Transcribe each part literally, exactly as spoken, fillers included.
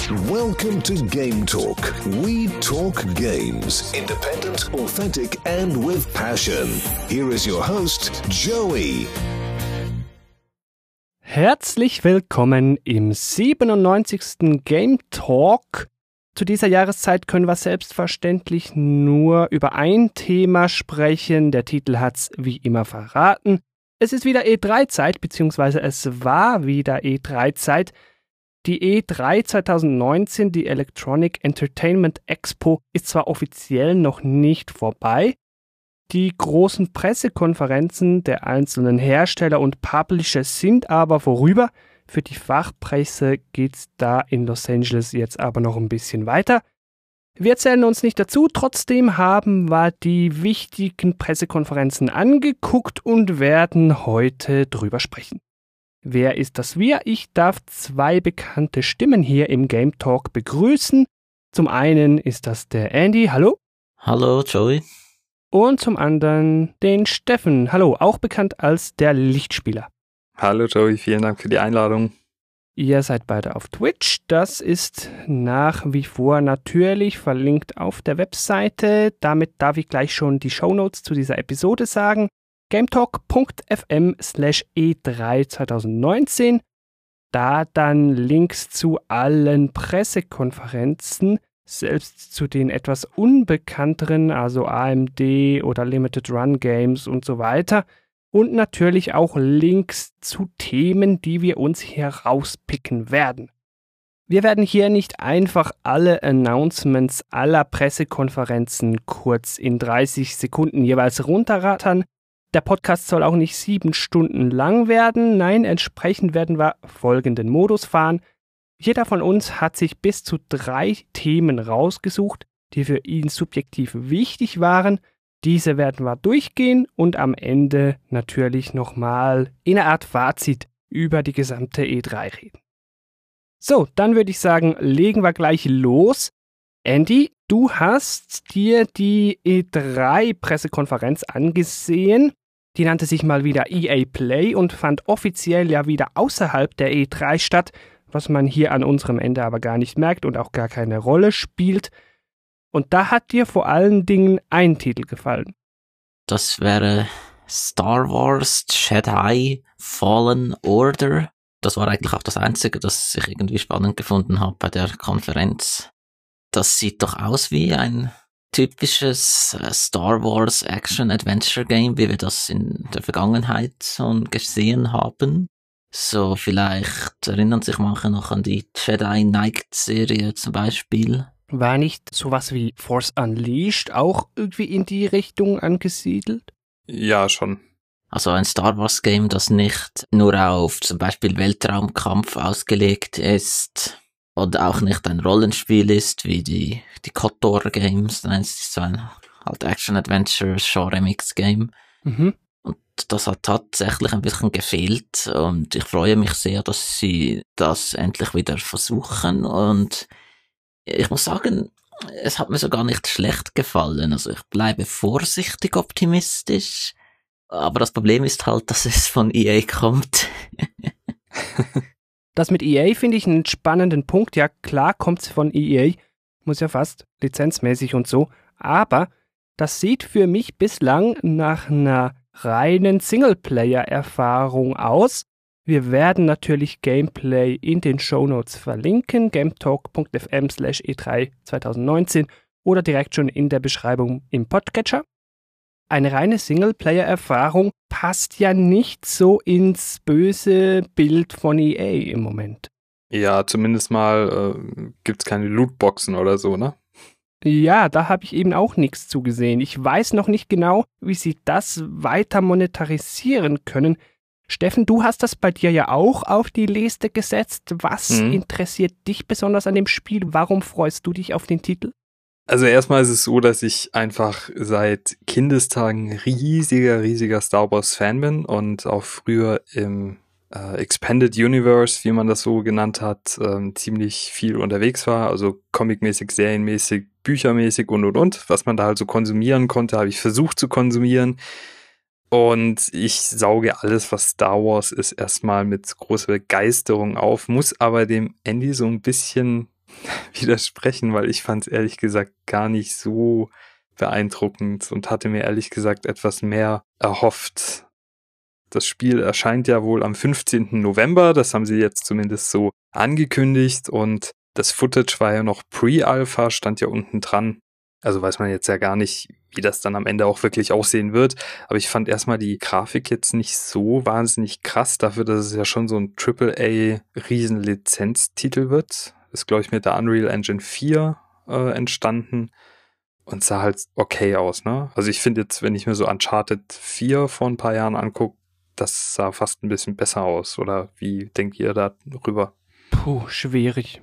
Welcome to Game Talk. We talk games. Independent, authentic and with passion. Here is your host, Joey. Herzlich willkommen im siebenundneunzigsten Game Talk. Zu dieser Jahreszeit können wir selbstverständlich nur über ein Thema sprechen. Der Titel hat's wie immer verraten. Es ist wieder E drei Zeit, beziehungsweise es war wieder E drei Zeit. Die E drei zwanzig neunzehn, die Electronic Entertainment Expo, ist zwar offiziell noch nicht vorbei. Die großen Pressekonferenzen der einzelnen Hersteller und Publisher sind aber vorüber. Für die Fachpresse geht's da in Los Angeles jetzt aber noch ein bisschen weiter. Wir zählen uns nicht dazu, trotzdem haben wir die wichtigen Pressekonferenzen angeguckt und werden heute drüber sprechen. Wer ist das Wir? Ich darf zwei bekannte Stimmen hier im Game Talk begrüßen. Zum einen ist das der Andy, hallo. Hallo Joey. Und zum anderen den Steffen, hallo, auch bekannt als der Lichtspieler. Hallo Joey, vielen Dank für die Einladung. Ihr seid beide auf Twitch, das ist nach wie vor natürlich verlinkt auf der Webseite. Damit darf ich gleich schon die Shownotes zu dieser Episode sagen. gametalk.fm slash E3 zwanzig neunzehn. Da dann Links zu allen Pressekonferenzen, selbst zu den etwas unbekannteren, also A M D oder Limited Run Games und so weiter. Und natürlich auch Links zu Themen, die wir uns hier rauspicken werden. Wir werden hier nicht einfach alle Announcements aller Pressekonferenzen kurz in dreißig Sekunden jeweils runterrattern. Der Podcast soll auch nicht sieben Stunden lang werden. Nein, entsprechend werden wir folgenden Modus fahren. Jeder von uns hat sich bis zu drei Themen rausgesucht, die für ihn subjektiv wichtig waren. Diese werden wir durchgehen und am Ende natürlich nochmal in einer Art Fazit über die gesamte E drei reden. So, dann würde ich sagen, legen wir gleich los. Andy, du hast dir die E drei Pressekonferenz angesehen. Die nannte sich mal wieder E A Play und fand offiziell ja wieder außerhalb der E drei statt, was man hier an unserem Ende aber gar nicht merkt und auch gar keine Rolle spielt. Und da hat dir vor allen Dingen ein Titel gefallen. Das wäre Star Wars Jedi Fallen Order. Das war eigentlich auch das Einzige, das ich irgendwie spannend gefunden habe bei der Konferenz. Das sieht doch aus wie ein typisches Star Wars Action Adventure Game, wie wir das in der Vergangenheit schon gesehen haben. So, vielleicht erinnern sich manche noch an die Jedi Knight Serie zum Beispiel. War nicht sowas wie Force Unleashed auch irgendwie in die Richtung angesiedelt? Ja, schon. Also ein Star Wars Game, das nicht nur auf zum Beispiel Weltraumkampf ausgelegt ist und auch nicht ein Rollenspiel ist, wie die, die KOTOR Games. Nein, es ist so ein halt Action-Adventure-Genre-Mix-Game. Mhm. Und das hat tatsächlich ein bisschen gefehlt und ich freue mich sehr, dass sie das endlich wieder versuchen und ich muss sagen, es hat mir sogar nicht schlecht gefallen. Also ich bleibe vorsichtig optimistisch. Aber das Problem ist halt, dass es von E A kommt. Das mit E A finde ich einen spannenden Punkt. Ja, klar kommt es von E A. Muss ja fast lizenzmäßig und so. Aber das sieht für mich bislang nach einer reinen Singleplayer-Erfahrung aus. Wir werden natürlich Gameplay in den Shownotes verlinken, gametalk.fm slash E3 zwanzig neunzehn oder direkt schon in der Beschreibung im Podcatcher. Eine reine Singleplayer-Erfahrung passt ja nicht so ins böse Bild von E A im Moment. Ja, zumindest mal äh, gibt's keine Lootboxen oder so, ne? Ja, da habe ich eben auch nichts zugesehen. Ich weiß noch nicht genau, wie sie das weiter monetarisieren können. Steffen, du hast das bei dir ja auch auf die Liste gesetzt. Was mhm. interessiert dich besonders an dem Spiel? Warum freust du dich auf den Titel? Also erstmal ist es so, dass ich einfach seit Kindestagen riesiger, riesiger Star Wars Fan bin und auch früher im äh, Expanded Universe, wie man das so genannt hat, ähm, ziemlich viel unterwegs war. Also comicmäßig, serienmäßig, büchermäßig und und und. Was man da halt so konsumieren konnte, habe ich versucht zu konsumieren. Und ich sauge alles, was Star Wars ist, erstmal mit großer Begeisterung auf, muss aber dem Andy so ein bisschen widersprechen, weil ich fand es ehrlich gesagt gar nicht so beeindruckend und hatte mir ehrlich gesagt etwas mehr erhofft. Das Spiel erscheint ja wohl am fünfzehnten November, das haben sie jetzt zumindest so angekündigt und das Footage war ja noch Pre-Alpha, stand ja unten dran. Also weiß man jetzt ja gar nicht, wie das dann am Ende auch wirklich aussehen wird. Aber ich fand erstmal die Grafik jetzt nicht so wahnsinnig krass, dafür, dass es ja schon so ein Triple A Riesen-Lizenztitel wird. Ist, glaube ich, mit der Unreal Engine vier äh, entstanden und sah halt okay aus, ne? Also ich finde jetzt, wenn ich mir so Uncharted vier vor ein paar Jahren angucke, das sah fast ein bisschen besser aus. Oder wie denkt ihr darüber? Puh, schwierig.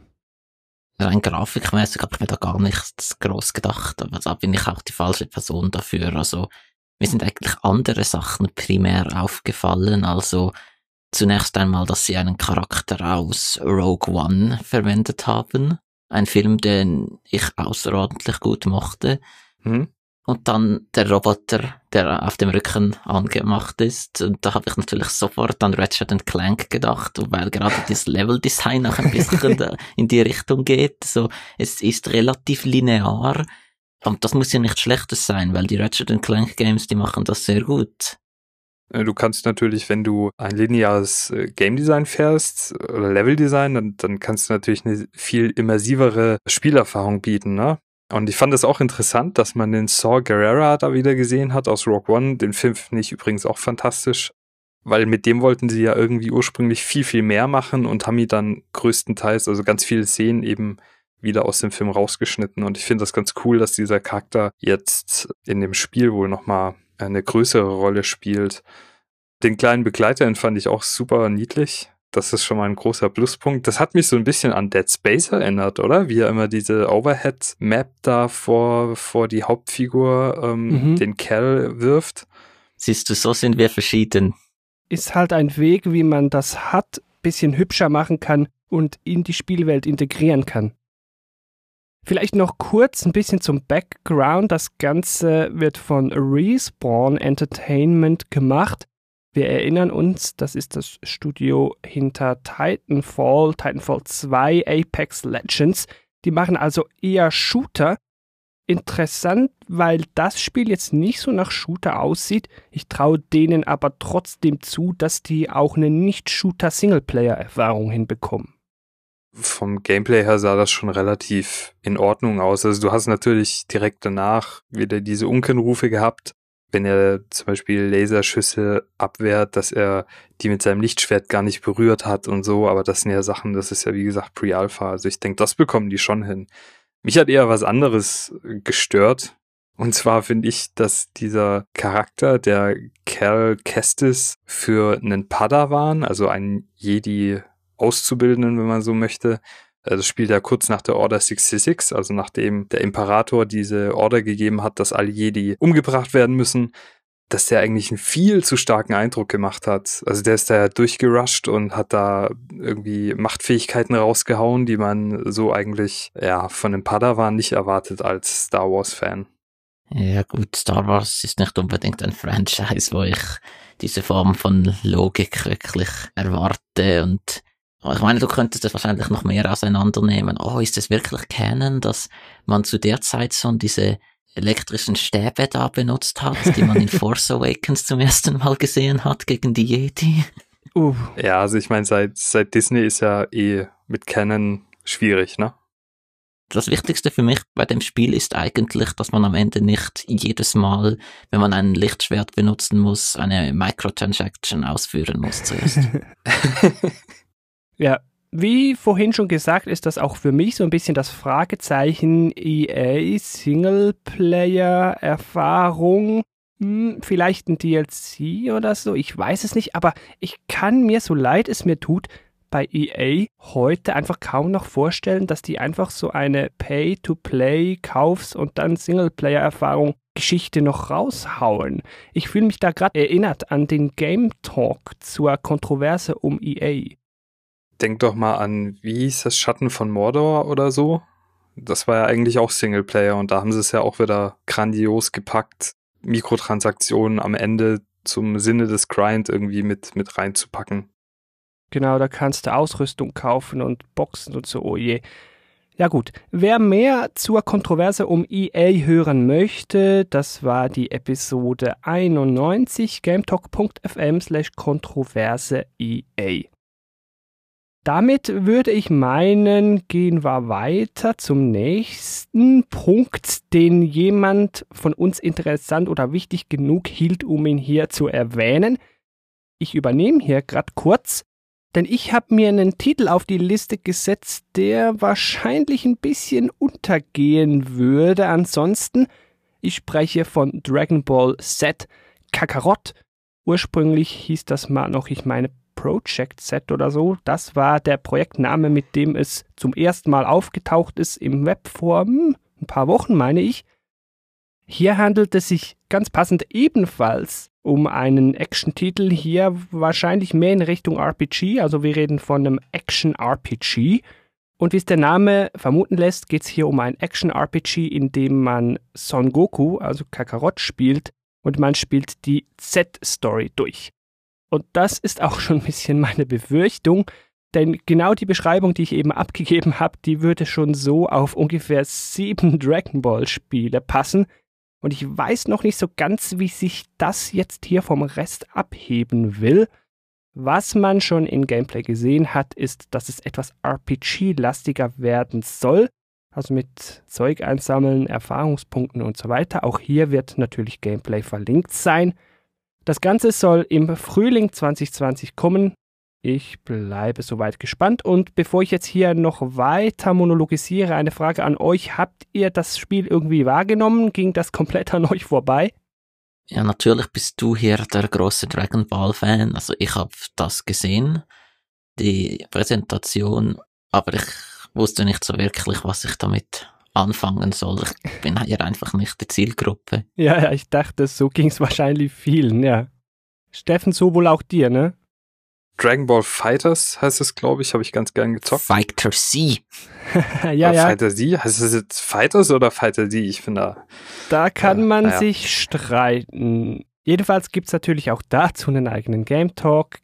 Rein grafikmäßig habe ich mir da gar nichts gross gedacht, aber da bin ich auch die falsche Person dafür. Also mir sind eigentlich andere Sachen primär aufgefallen. Also zunächst einmal, dass sie einen Charakter aus Rogue One verwendet haben. Ein Film, den ich außerordentlich gut mochte. Hm? Und dann der Roboter, der auf dem Rücken angemacht ist. Und da habe ich natürlich sofort an Ratchet and Clank gedacht, weil gerade das Leveldesign auch ein bisschen in die Richtung geht. So, es ist relativ linear. Und das muss ja nichts Schlechtes sein, weil die Ratchet and Clank Games, die machen das sehr gut. Du kannst natürlich, wenn du ein lineares Game Design fährst oder Level Design, dann, dann kannst du natürlich eine viel immersivere Spielerfahrung bieten, ne? Und ich fand es auch interessant, dass man den Saw Gerrera da wieder gesehen hat aus Rogue One. Den Film finde ich übrigens auch fantastisch, weil mit dem wollten sie ja irgendwie ursprünglich viel, viel mehr machen und haben ihn dann größtenteils, also ganz viele Szenen eben wieder aus dem Film rausgeschnitten. Und ich finde das ganz cool, dass dieser Charakter jetzt in dem Spiel wohl nochmal eine größere Rolle spielt. Den kleinen Begleiter, den fand ich auch super niedlich. Das ist schon mal ein großer Pluspunkt. Das hat mich so ein bisschen an Dead Space erinnert, oder? Wie er immer diese Overhead-Map da vor, vor die Hauptfigur, ähm, mhm. den Kerl wirft. Siehst du, so sind wir verschieden. Ist halt ein Weg, wie man das hat, bisschen hübscher machen kann und in die Spielwelt integrieren kann. Vielleicht noch kurz ein bisschen zum Background. Das Ganze wird von Respawn Entertainment gemacht. Wir erinnern uns, das ist das Studio hinter Titanfall, Titanfall zwei, Apex Legends. Die machen also eher Shooter. Interessant, weil das Spiel jetzt nicht so nach Shooter aussieht. Ich traue denen aber trotzdem zu, dass die auch eine Nicht-Shooter-Singleplayer-Erfahrung hinbekommen. Vom Gameplay her sah das schon relativ in Ordnung aus. Also du hast natürlich direkt danach wieder diese Unkenrufe gehabt, wenn er zum Beispiel Laserschüsse abwehrt, dass er die mit seinem Lichtschwert gar nicht berührt hat und so, aber das sind ja Sachen, das ist ja wie gesagt Pre-Alpha, also ich denke, das bekommen die schon hin. Mich hat eher was anderes gestört, und zwar finde ich, dass dieser Charakter, der Cal Kestis, für einen Padawan, also einen Jedi Auszubildenden, wenn man so möchte, das spielt ja kurz nach der Order sechsundsechzig, also nachdem der Imperator diese Order gegeben hat, dass alle Jedi umgebracht werden müssen, dass der eigentlich einen viel zu starken Eindruck gemacht hat. Also der ist da durchgerusht und hat da irgendwie Machtfähigkeiten rausgehauen, die man so eigentlich ja von einem Padawan nicht erwartet als Star Wars-Fan. Ja gut, Star Wars ist nicht unbedingt ein Franchise, wo ich diese Form von Logik wirklich erwarte, und ich meine, du könntest das wahrscheinlich noch mehr auseinandernehmen. Oh, ist es wirklich Canon, dass man zu der Zeit schon diese elektrischen Stäbe da benutzt hat, die man in Force Awakens zum ersten Mal gesehen hat gegen die Jedi? Uh. Ja, also ich meine, seit, seit Disney ist ja eh mit Canon schwierig, ne? Das Wichtigste für mich bei dem Spiel ist eigentlich, dass man am Ende nicht jedes Mal, wenn man ein Lichtschwert benutzen muss, eine Microtransaction ausführen muss zuerst. Ja, wie vorhin schon gesagt, ist das auch für mich so ein bisschen das Fragezeichen E A Singleplayer-Erfahrung. Hm, vielleicht ein D L C oder so, ich weiß es nicht, aber ich kann mir, so leid es mir tut, bei E A heute einfach kaum noch vorstellen, dass die einfach so eine Pay-to-Play, Kaufs- und dann Singleplayer-Erfahrung Geschichte noch raushauen. Ich fühle mich da gerade erinnert an den Game Talk zur Kontroverse um E A. Denk doch mal an, wie hieß das, Schatten von Mordor oder so? Das war ja eigentlich auch Singleplayer und da haben sie es ja auch wieder grandios gepackt, Mikrotransaktionen am Ende zum Sinne des Grind irgendwie mit, mit reinzupacken. Genau, da kannst du Ausrüstung kaufen und Boxen und so, oh je. Ja gut, wer mehr zur Kontroverse um E A hören möchte, das war die Episode einundneunzig, gametalk.fm slash kontroverse E A. Damit würde ich meinen, gehen wir weiter zum nächsten Punkt, den jemand von uns interessant oder wichtig genug hielt, um ihn hier zu erwähnen. Ich übernehme hier gerade kurz. Denn ich habe mir einen Titel auf die Liste gesetzt, der wahrscheinlich ein bisschen untergehen würde. Ansonsten, ich spreche von Dragon Ball Z Kakarot. Ursprünglich hieß das mal noch, ich meine, Project Z oder so. Das war der Projektname, mit dem es zum ersten Mal aufgetaucht ist im Web vor hm, ein paar Wochen, meine ich. Hier handelt es sich ganz passend ebenfalls um einen Action-Titel, hier wahrscheinlich mehr in Richtung R P G, also wir reden von einem Action-R P G. Und wie es der Name vermuten lässt, geht es hier um ein Action-R P G, in dem man Son Goku, also Kakarot, spielt und man spielt die Z-Story durch. Und das ist auch schon ein bisschen meine Befürchtung, denn genau die Beschreibung, die ich eben abgegeben habe, die würde schon so auf ungefähr sieben Dragon Ball Spiele passen. Und ich weiß noch nicht so ganz, wie sich das jetzt hier vom Rest abheben will. Was man schon in Gameplay gesehen hat, ist, dass es etwas R P G-lastiger werden soll. Also mit Zeug einsammeln, Erfahrungspunkten und so weiter. Auch hier wird natürlich Gameplay verlinkt sein. Das Ganze soll im Frühling zwanzig zwanzig kommen. Ich bleibe soweit gespannt. Und bevor ich jetzt hier noch weiter monologisiere, eine Frage an euch. Habt ihr das Spiel irgendwie wahrgenommen? Ging das komplett an euch vorbei? Ja, natürlich bist du hier der große Dragon Ball Fan. Also ich habe das gesehen, die Präsentation, aber ich wusste nicht so wirklich, was ich damit anfangen soll. Ich bin hier einfach nicht die Zielgruppe. Ja, ja, ich dachte, so ging es wahrscheinlich vielen, ja. Steffen, so wohl auch dir, ne? Dragon Ball Fighters heißt es, glaube ich, habe ich ganz gern gezockt. Fighter Z. ja, ja. Fighter Z? Heißt es jetzt Fighters oder Fighter Z? Ich finde da... Da kann äh, man naja. sich streiten. Jedenfalls gibt es natürlich auch dazu einen eigenen Game Talk.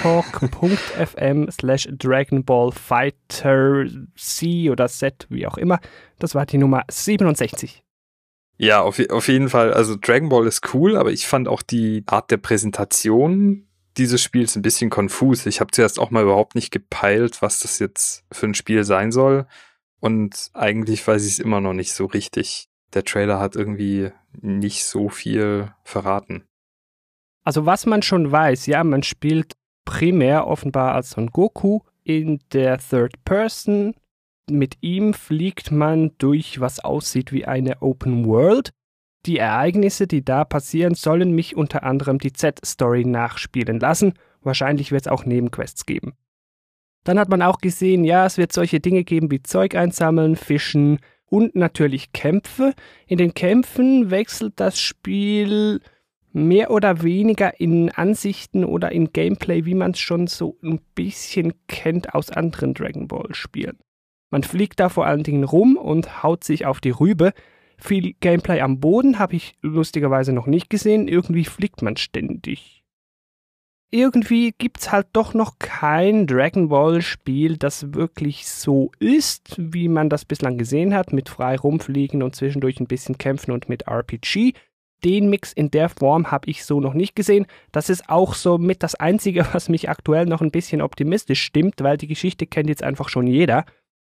gametalk.fm slash Dragon Ball Fighter Z oder Z, wie auch immer. Das war die Nummer siebenundsechzig. Ja, auf, auf jeden Fall. Also Dragon Ball ist cool, aber ich fand auch die Art der Präsentation dieses Spiels ein bisschen konfus. Ich habe zuerst auch mal überhaupt nicht gepeilt, was das jetzt für ein Spiel sein soll. Und eigentlich weiß ich es immer noch nicht so richtig. Der Trailer hat irgendwie nicht so viel verraten. Also was man schon weiß, ja, man spielt primär offenbar als Son Goku in der Third Person. Mit ihm fliegt man durch, was aussieht wie eine Open World. Die Ereignisse, die da passieren, sollen mich unter anderem die Z-Story nachspielen lassen. Wahrscheinlich wird es auch Nebenquests geben. Dann hat man auch gesehen, ja, es wird solche Dinge geben wie Zeug einsammeln, Fischen und natürlich Kämpfe. In den Kämpfen wechselt das Spiel mehr oder weniger in Ansichten oder in Gameplay, wie man es schon so ein bisschen kennt aus anderen Dragon Ball Spielen. Man fliegt da vor allen Dingen rum und haut sich auf die Rübe. Viel Gameplay am Boden habe ich lustigerweise noch nicht gesehen. Irgendwie fliegt man ständig. Irgendwie gibt es halt doch noch kein Dragon Ball Spiel, das wirklich so ist, wie man das bislang gesehen hat, mit frei rumfliegen und zwischendurch ein bisschen kämpfen und mit R P G. Den Mix in der Form habe ich so noch nicht gesehen. Das ist auch so mit das Einzige, was mich aktuell noch ein bisschen optimistisch stimmt, weil die Geschichte kennt jetzt einfach schon jeder.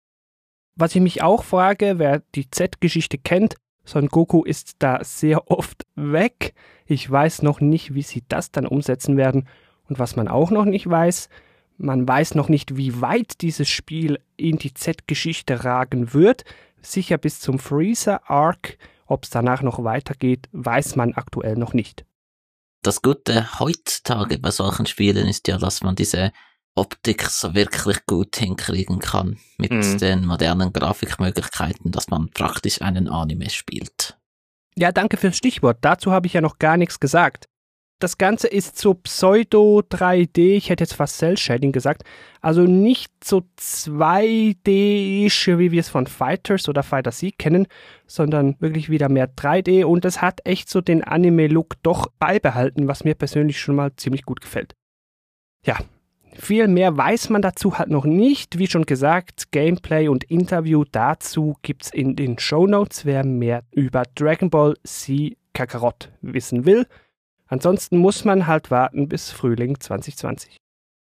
Was ich mich auch frage, wer die Z-Geschichte kennt, Son Goku ist da sehr oft weg. Ich weiß noch nicht, wie sie das dann umsetzen werden. Und was man auch noch nicht weiß, man weiß noch nicht, wie weit dieses Spiel in die Z-Geschichte ragen wird. Sicher bis zum Freezer-Arc. Ob es danach noch weitergeht, weiß man aktuell noch nicht. Das Gute heutzutage bei solchen Spielen ist ja, dass man diese Optik so wirklich gut hinkriegen kann mit mhm. den modernen Grafikmöglichkeiten, dass man praktisch einen Anime spielt. Ja, danke fürs Stichwort. Dazu habe ich ja noch gar nichts gesagt. Das Ganze ist so Pseudo drei D, ich hätte jetzt fast Cell-Shading gesagt, also nicht so zwei D-isch, wie wir es von Fighters oder Fighter Z kennen, sondern wirklich wieder mehr drei D und es hat echt so den Anime-Look doch beibehalten, was mir persönlich schon mal ziemlich gut gefällt. Ja, Viel mehr weiß man dazu halt noch nicht. Wie schon gesagt, Gameplay und Interview dazu gibt's in den Shownotes, wer mehr über Dragon Ball Z Kakarot wissen will. Ansonsten muss man halt warten bis Frühling zwanzig zwanzig.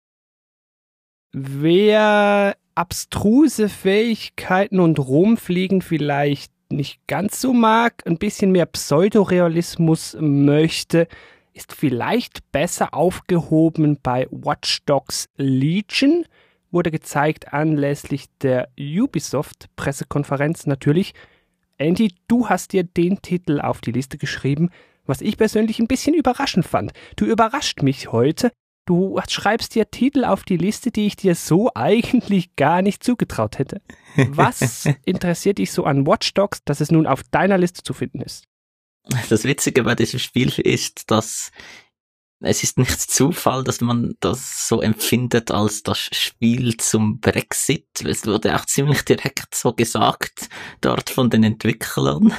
Wer abstruse Fähigkeiten und Rumfliegen vielleicht nicht ganz so mag, ein bisschen mehr Pseudorealismus möchte, ist vielleicht besser aufgehoben bei Watch Dogs Legion. Wurde gezeigt anlässlich der Ubisoft-Pressekonferenz natürlich. Andy, du hast dir den Titel auf die Liste geschrieben, was ich persönlich ein bisschen überraschend fand. Du überrascht mich heute. Du schreibst dir Titel auf die Liste, die ich dir so eigentlich gar nicht zugetraut hätte. Was interessiert dich so an Watch Dogs, dass es nun auf deiner Liste zu finden ist? Das Witzige bei diesem Spiel ist, dass es ist nicht Zufall, dass man das so empfindet als das Spiel zum Brexit. Es wurde auch ziemlich direkt so gesagt dort von den Entwicklern.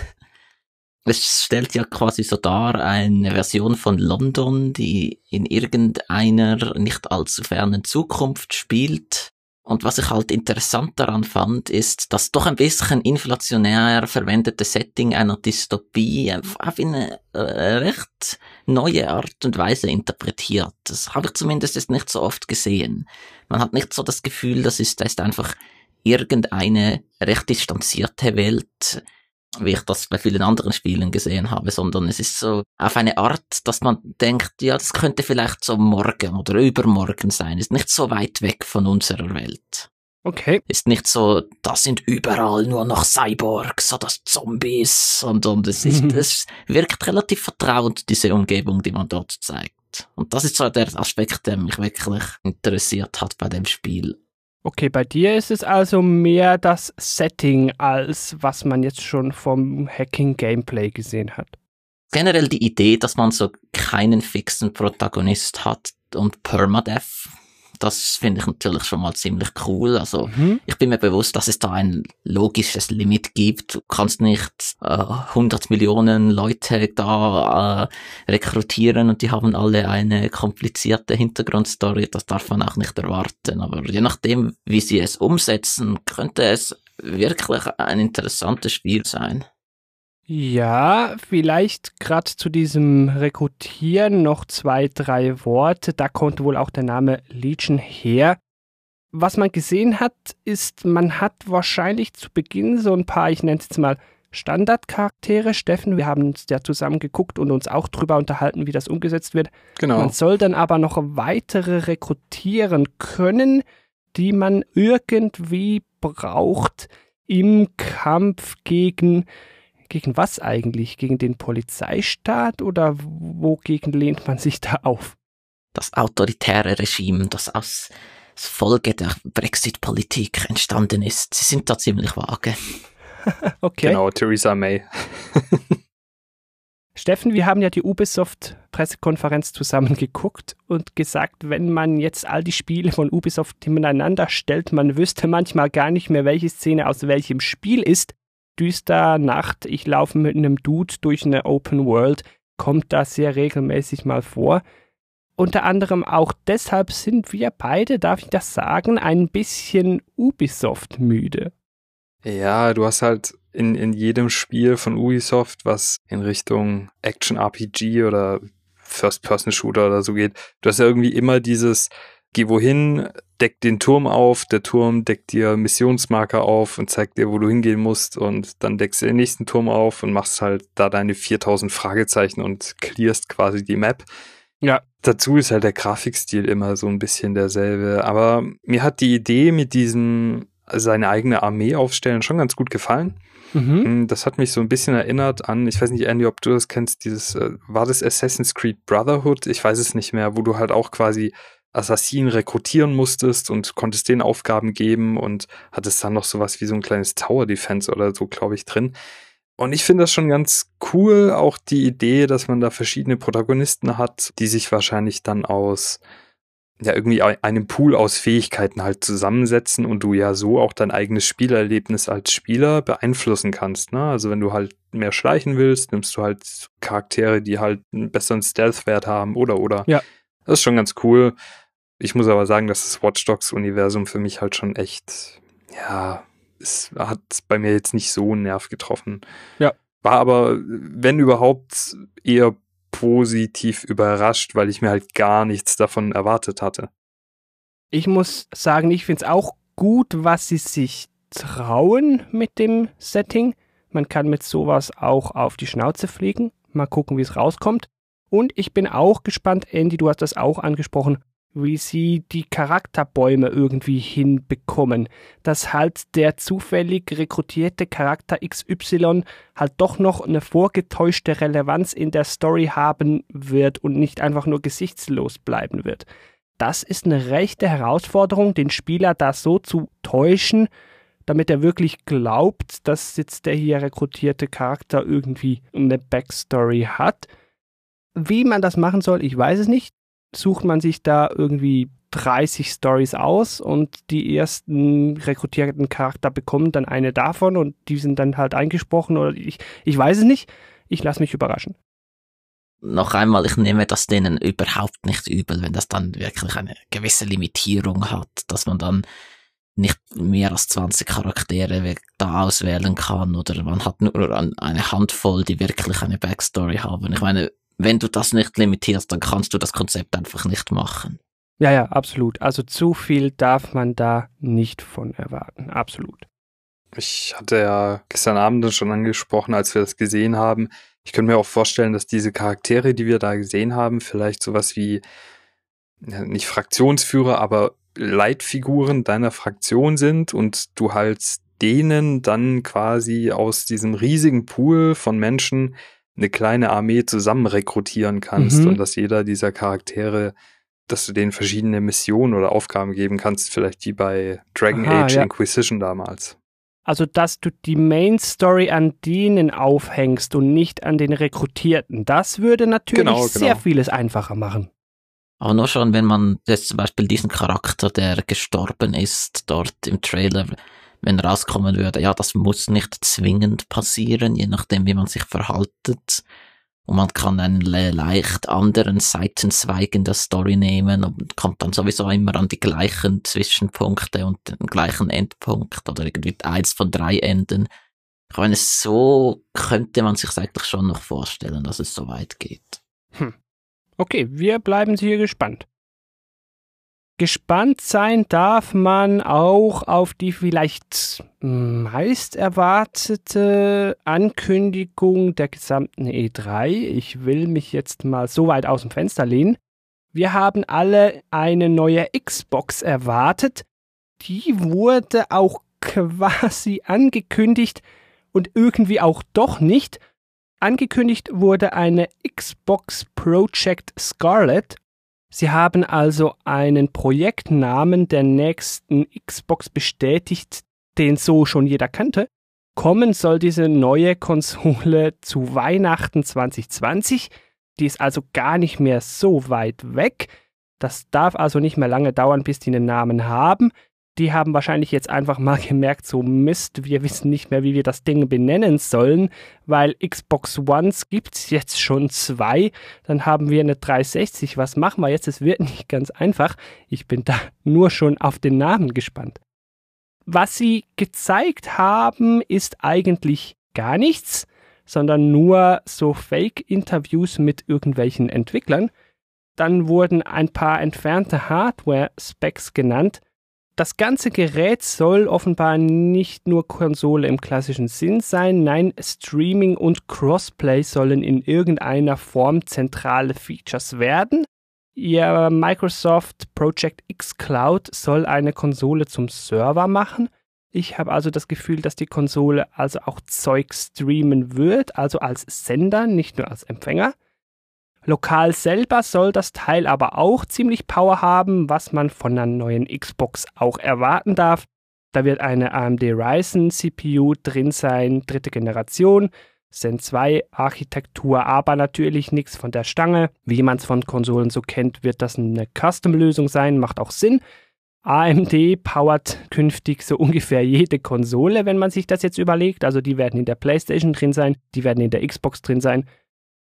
Es stellt ja quasi so dar eine Version von London, die in irgendeiner nicht allzu fernen Zukunft spielt. Und was ich halt interessant daran fand, ist, dass doch ein bisschen inflationär verwendete Setting einer Dystopie auf eine äh, recht neue Art und Weise interpretiert. Das habe ich zumindest jetzt nicht so oft gesehen. Man hat nicht so das Gefühl, das ist, das ist einfach irgendeine recht distanzierte Welt, wie ich das bei vielen anderen Spielen gesehen habe, sondern es ist so auf eine Art, dass man denkt, ja, das könnte vielleicht so morgen oder übermorgen sein, ist nicht so weit weg von unserer Welt. Okay. Ist nicht so, das sind überall nur noch Cyborgs oder Zombies, sondern es ist, es wirkt relativ vertraut, diese Umgebung, die man dort zeigt. Und das ist so der Aspekt, der mich wirklich interessiert hat bei dem Spiel. Okay, bei dir ist es also mehr das Setting, als was man jetzt schon vom Hacking-Gameplay gesehen hat. Generell die Idee, dass man so keinen fixen Protagonist hat und Permadeath, das finde ich natürlich schon mal ziemlich cool. Also mhm. ich bin mir bewusst, dass es da ein logisches Limit gibt. Du kannst nicht äh, hundert Millionen Leute da äh, rekrutieren und die haben alle eine komplizierte Hintergrundstory. Das darf man auch nicht erwarten. Aber je nachdem, wie sie es umsetzen, könnte es wirklich ein interessantes Spiel sein. Ja, vielleicht gerade zu diesem Rekrutieren noch zwei, drei Worte. Da kommt wohl auch der Name Legion her. Was man gesehen hat, ist, man hat wahrscheinlich zu Beginn so ein paar, ich nenne es jetzt mal Standardcharaktere. Steffen, wir haben uns ja zusammen geguckt und uns auch drüber unterhalten, wie das umgesetzt wird. Genau. Man soll dann aber noch weitere rekrutieren können, die man irgendwie braucht im Kampf gegen... Gegen was eigentlich? Gegen den Polizeistaat oder wogegen lehnt man sich da auf? Das autoritäre Regime, das aus Folge der Brexit-Politik entstanden ist. Sie sind da ziemlich vage. Okay. Genau, Theresa May. Steffen, wir haben ja die Ubisoft-Pressekonferenz zusammen geguckt und gesagt, wenn man jetzt all die Spiele von Ubisoft nebeneinander stellt, man wüsste manchmal gar nicht mehr, welche Szene aus welchem Spiel ist. Düster Nacht, ich laufe mit einem Dude durch eine Open World, kommt da sehr regelmäßig mal vor. Unter anderem auch deshalb sind wir beide, darf ich das sagen, ein bisschen Ubisoft müde. Ja, du hast halt in, in jedem Spiel von Ubisoft, was in Richtung Action-R P G oder First-Person-Shooter oder so geht, du hast ja irgendwie immer dieses, geh wohin, deck den Turm auf, der Turm deckt dir Missionsmarker auf und zeigt dir, wo du hingehen musst und dann deckst du den nächsten Turm auf und machst halt da deine viertausend Fragezeichen und clearst quasi die Map. Ja. Dazu ist halt der Grafikstil immer so ein bisschen derselbe, aber mir hat die Idee mit diesem seine eigene Armee aufstellen schon ganz gut gefallen. Mhm. Das hat mich so ein bisschen erinnert an, ich weiß nicht, Andy, ob du das kennst, dieses, war das Assassin's Creed Brotherhood? Ich weiß es nicht mehr, wo du halt auch quasi Assassinen rekrutieren musstest und konntest denen Aufgaben geben und hattest dann noch sowas wie so ein kleines Tower Defense oder so, glaube ich, drin. Und ich finde das schon ganz cool, auch die Idee, dass man da verschiedene Protagonisten hat, die sich wahrscheinlich dann aus, ja, irgendwie einem Pool aus Fähigkeiten halt zusammensetzen und du ja so auch dein eigenes Spielerlebnis als Spieler beeinflussen kannst, ne? Also wenn du halt mehr schleichen willst, nimmst du halt Charaktere, die halt einen besseren Stealth-Wert haben oder, oder. Ja. Das ist schon ganz cool. Ich muss aber sagen, dass das Watch Dogs-Universum für mich halt schon echt, ja, es hat bei mir jetzt nicht so einen Nerv getroffen. Ja. War aber, wenn überhaupt, eher positiv überrascht, weil ich mir halt gar nichts davon erwartet hatte. Ich muss sagen, ich finde es auch gut, was sie sich trauen mit dem Setting. Man kann mit sowas auch auf die Schnauze fliegen. Mal gucken, wie es rauskommt. Und ich bin auch gespannt, Andy, du hast das auch angesprochen, wie sie die Charakterbäume irgendwie hinbekommen. Dass halt der zufällig rekrutierte Charakter X Y halt doch noch eine vorgetäuschte Relevanz in der Story haben wird und nicht einfach nur gesichtslos bleiben wird. Das ist eine rechte Herausforderung, den Spieler da so zu täuschen, damit er wirklich glaubt, dass jetzt der hier rekrutierte Charakter irgendwie eine Backstory hat. Wie man das machen soll, ich weiß es nicht. Sucht man sich da irgendwie dreißig Stories aus und die ersten rekrutierten Charakter bekommen dann eine davon und die sind dann halt eingesprochen oder ich, ich weiß es nicht. Ich lasse mich überraschen. Noch einmal, ich nehme das denen überhaupt nicht übel, wenn das dann wirklich eine gewisse Limitierung hat, dass man dann nicht mehr als zwanzig Charaktere da auswählen kann oder man hat nur eine Handvoll, die wirklich eine Backstory haben. Ich meine, wenn du das nicht limitierst, dann kannst du das Konzept einfach nicht machen. Ja, ja, absolut. Also zu viel darf man da nicht von erwarten. Absolut. Ich hatte ja gestern Abend schon angesprochen, als wir das gesehen haben. Ich könnte mir auch vorstellen, dass diese Charaktere, die wir da gesehen haben, vielleicht sowas wie, ja, nicht Fraktionsführer, aber Leitfiguren deiner Fraktion sind und du halt denen dann quasi aus diesem riesigen Pool von Menschen eine kleine Armee zusammen rekrutieren kannst Mhm. und dass jeder dieser Charaktere, dass du denen verschiedene Missionen oder Aufgaben geben kannst, vielleicht wie bei Dragon Aha, Age ja. Inquisition damals. Also, dass du die Main Story an denen aufhängst und nicht an den Rekrutierten, das würde natürlich Genau, genau. sehr vieles einfacher machen. Aber nur schon, wenn man jetzt zum Beispiel diesen Charakter, der gestorben ist, dort im Trailer, wenn rauskommen würde, ja, das muss nicht zwingend passieren, je nachdem, wie man sich verhaltet. Und man kann einen le- leicht anderen Seitenzweig in der Story nehmen und kommt dann sowieso immer an die gleichen Zwischenpunkte und den gleichen Endpunkt oder irgendwie eins von drei Enden. Ich meine, so könnte man sich eigentlich schon noch vorstellen, dass es so weit geht. Hm. Okay, wir bleiben hier gespannt. Gespannt sein darf man auch auf die vielleicht meist erwartete Ankündigung der gesamten E drei. Ich will mich jetzt mal so weit aus dem Fenster lehnen. Wir haben alle eine neue Xbox erwartet. Die wurde auch quasi angekündigt und irgendwie auch doch nicht. Angekündigt wurde eine Xbox Project Scarlett. Sie haben also einen Projektnamen der nächsten Xbox bestätigt, den so schon jeder kannte. Kommen soll diese neue Konsole zu Weihnachten zwanzig zwanzig. Die ist also gar nicht mehr so weit weg. Das darf also nicht mehr lange dauern, bis die einen Namen haben. Die haben wahrscheinlich jetzt einfach mal gemerkt, so Mist, wir wissen nicht mehr, wie wir das Ding benennen sollen, weil Xbox Ones gibt es jetzt schon zwei, dann haben wir eine dreihundertsechzig, was machen wir jetzt? Es wird nicht ganz einfach, ich bin da nur schon auf den Namen gespannt. Was sie gezeigt haben, ist eigentlich gar nichts, sondern nur so Fake-Interviews mit irgendwelchen Entwicklern. Dann wurden ein paar entfernte Hardware-Specs genannt. Das ganze Gerät soll offenbar nicht nur Konsole im klassischen Sinn sein, nein, Streaming und Crossplay sollen in irgendeiner Form zentrale Features werden. Ihr Microsoft Project X Cloud soll eine Konsole zum Server machen. Ich habe also das Gefühl, dass die Konsole also auch Zeug streamen wird, also als Sender, nicht nur als Empfänger. Lokal selber soll das Teil aber auch ziemlich Power haben, was man von einer neuen Xbox auch erwarten darf. Da wird eine A M D Ryzen C P U drin sein, dritte Generation, Zen zwei Architektur, aber natürlich nichts von der Stange. Wie man es von Konsolen so kennt, wird das eine Custom-Lösung sein, macht auch Sinn. A M D powert künftig so ungefähr jede Konsole, wenn man sich das jetzt überlegt. Also die werden in der PlayStation drin sein, die werden in der Xbox drin sein.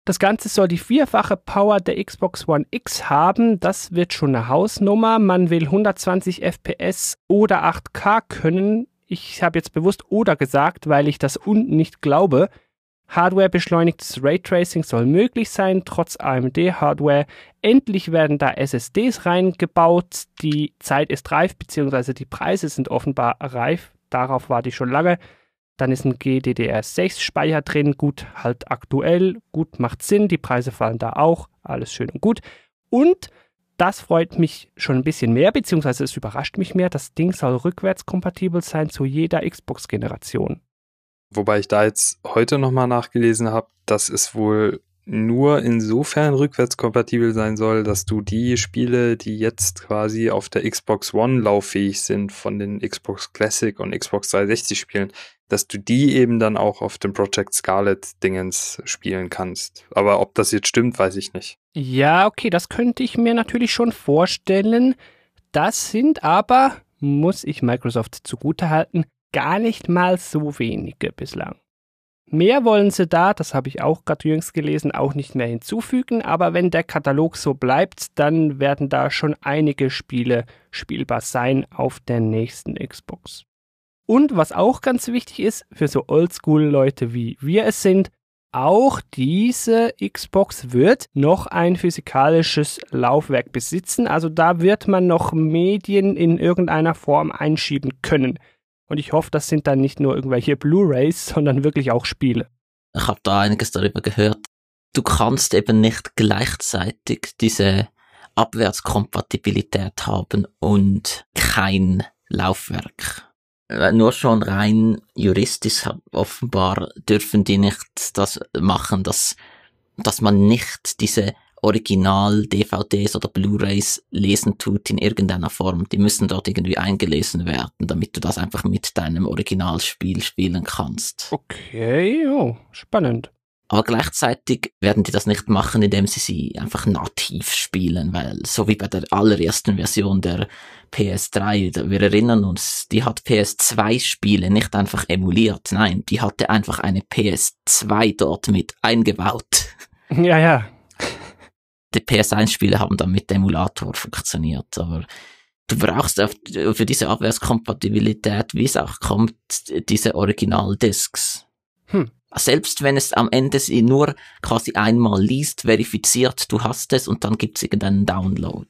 Das Ganze soll die vierfache Power der Xbox One X haben. Das wird schon eine Hausnummer. Man will hundertzwanzig F P S oder acht K können. Ich habe jetzt bewusst oder gesagt, weil ich das unten nicht glaube. Hardware-beschleunigtes Raytracing soll möglich sein, trotz A M D-Hardware. Endlich werden da S S Ds reingebaut. Die Zeit ist reif, beziehungsweise die Preise sind offenbar reif. Darauf warte ich schon lange. Dann ist ein G D D R sechs Speicher drin, gut, halt aktuell, gut, macht Sinn, die Preise fallen da auch, alles schön und gut. Und das freut mich schon ein bisschen mehr, beziehungsweise es überrascht mich mehr, das Ding soll rückwärtskompatibel sein zu jeder Xbox-Generation. Wobei ich da jetzt heute nochmal nachgelesen habe, dass es wohl nur insofern rückwärtskompatibel sein soll, dass du die Spiele, die jetzt quasi auf der Xbox One lauffähig sind, von den Xbox Classic und Xbox dreihundertsechzig Spielen, dass du die eben dann auch auf dem Project Scarlet Dingens spielen kannst. Aber ob das jetzt stimmt, weiß ich nicht. Ja, okay, das könnte ich mir natürlich schon vorstellen. Das sind aber, muss ich Microsoft zugutehalten, gar nicht mal so wenige bislang. Mehr wollen sie da, das habe ich auch gerade jüngst gelesen, auch nicht mehr hinzufügen, aber wenn der Katalog so bleibt, dann werden da schon einige Spiele spielbar sein auf der nächsten Xbox. Und was auch ganz wichtig ist, für so Oldschool-Leute wie wir es sind, auch diese Xbox wird noch ein physikalisches Laufwerk besitzen, also da wird man noch Medien in irgendeiner Form einschieben können. Und ich hoffe, das sind dann nicht nur irgendwelche Blu-Rays, sondern wirklich auch Spiele. Ich habe da einiges darüber gehört. Du kannst eben nicht gleichzeitig diese Abwärtskompatibilität haben und kein Laufwerk. Nur schon rein juristisch offenbar dürfen die nicht das machen, dass, dass man nicht diese Original-D V Ds oder Blu-Rays lesen tut in irgendeiner Form. Die müssen dort irgendwie eingelesen werden, damit du das einfach mit deinem Originalspiel spielen kannst. Okay, oh, spannend. Aber gleichzeitig werden die das nicht machen, indem sie sie einfach nativ spielen, weil so wie bei der allerersten Version der P S drei, wir erinnern uns, die hat P S zwei Spiele nicht einfach emuliert, nein, die hatte einfach eine P S zwei dort mit eingebaut. Ja, ja. Die P S eins Spiele haben dann mit Emulator funktioniert, aber du brauchst für diese Abwärtskompatibilität, wie es auch kommt, diese Original-Discs. Hm. Selbst wenn es am Ende sie nur quasi einmal liest, verifiziert, du hast es und dann gibt es irgendeinen Download.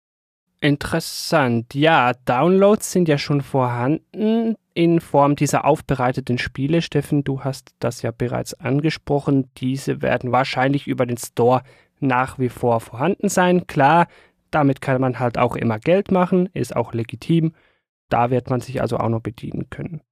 Interessant. Ja, Downloads sind ja schon vorhanden in Form dieser aufbereiteten Spiele. Steffen, du hast das ja bereits angesprochen. Diese werden wahrscheinlich über den Store nach wie vor vorhanden sein. Klar, damit kann man halt auch immer Geld machen, ist auch legitim. Da wird man sich also auch noch bedienen können.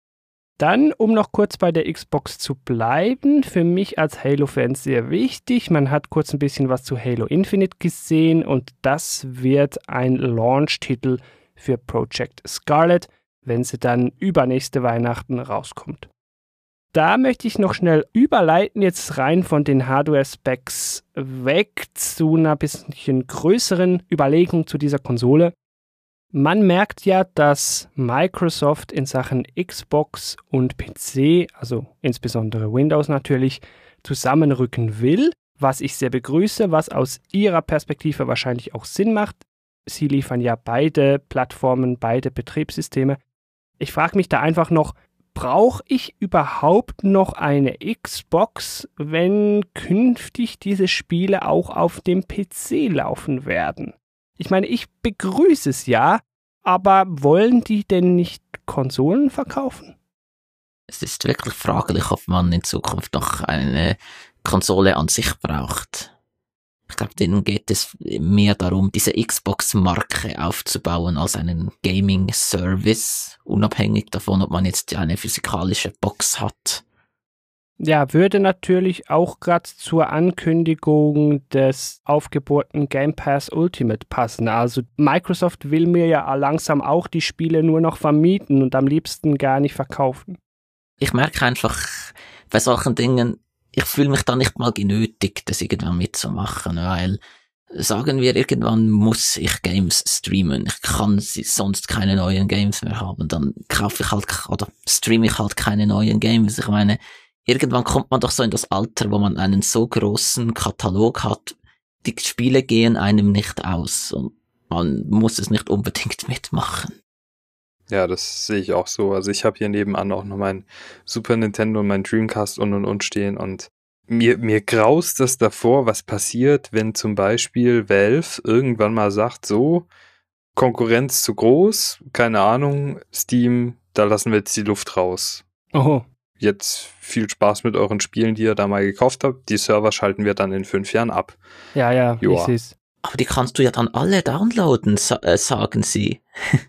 Dann, um noch kurz bei der Xbox zu bleiben, für mich als Halo-Fan sehr wichtig. Man hat kurz ein bisschen was zu Halo Infinite gesehen und das wird ein Launch-Titel für Project Scarlet, wenn sie dann übernächste Weihnachten rauskommt. Da möchte ich noch schnell überleiten, jetzt rein von den Hardware-Specs weg zu einer bisschen größeren Überlegung zu dieser Konsole. Man merkt ja, dass Microsoft in Sachen Xbox und P C, also insbesondere Windows natürlich, zusammenrücken will, was ich sehr begrüße, was aus ihrer Perspektive wahrscheinlich auch Sinn macht. Sie liefern ja beide Plattformen, beide Betriebssysteme. Ich frage mich da einfach noch, brauche ich überhaupt noch eine Xbox, wenn künftig diese Spiele auch auf dem P C laufen werden? Ich meine, ich begrüße es ja, aber wollen die denn nicht Konsolen verkaufen? Es ist wirklich fraglich, ob man in Zukunft noch eine Konsole an sich braucht. Ich glaube, denen geht es mehr darum, diese Xbox-Marke aufzubauen als einen Gaming-Service, unabhängig davon, ob man jetzt eine physikalische Box hat. Ja, würde natürlich auch gerade zur Ankündigung des aufgebohrten Game Pass Ultimate passen. Also Microsoft will mir ja langsam auch die Spiele nur noch vermieten und am liebsten gar nicht verkaufen. Ich merke einfach, bei solchen Dingen, ich fühle mich da nicht mal genötigt, das irgendwann mitzumachen, weil, sagen wir, irgendwann muss ich Games streamen. Ich kann sonst keine neuen Games mehr haben. Dann kaufe ich halt, oder streame ich halt keine neuen Games. Ich meine, irgendwann kommt man doch so in das Alter, wo man einen so großen Katalog hat, die Spiele gehen einem nicht aus und man muss es nicht unbedingt mitmachen. Ja, das sehe ich auch so. Also ich habe hier nebenan auch noch mein Super Nintendo und mein Dreamcast und und und stehen und mir, mir graust das davor, was passiert, wenn zum Beispiel Valve irgendwann mal sagt, so, Konkurrenz zu groß, keine Ahnung, Steam, da lassen wir jetzt die Luft raus. Oh. Jetzt viel Spaß mit euren Spielen, die ihr da mal gekauft habt. Die Server schalten wir dann in fünf Jahren ab. Ja, ja, Joa. ich seh's. Aber die kannst du ja dann alle downloaden, sa- äh, sagen sie.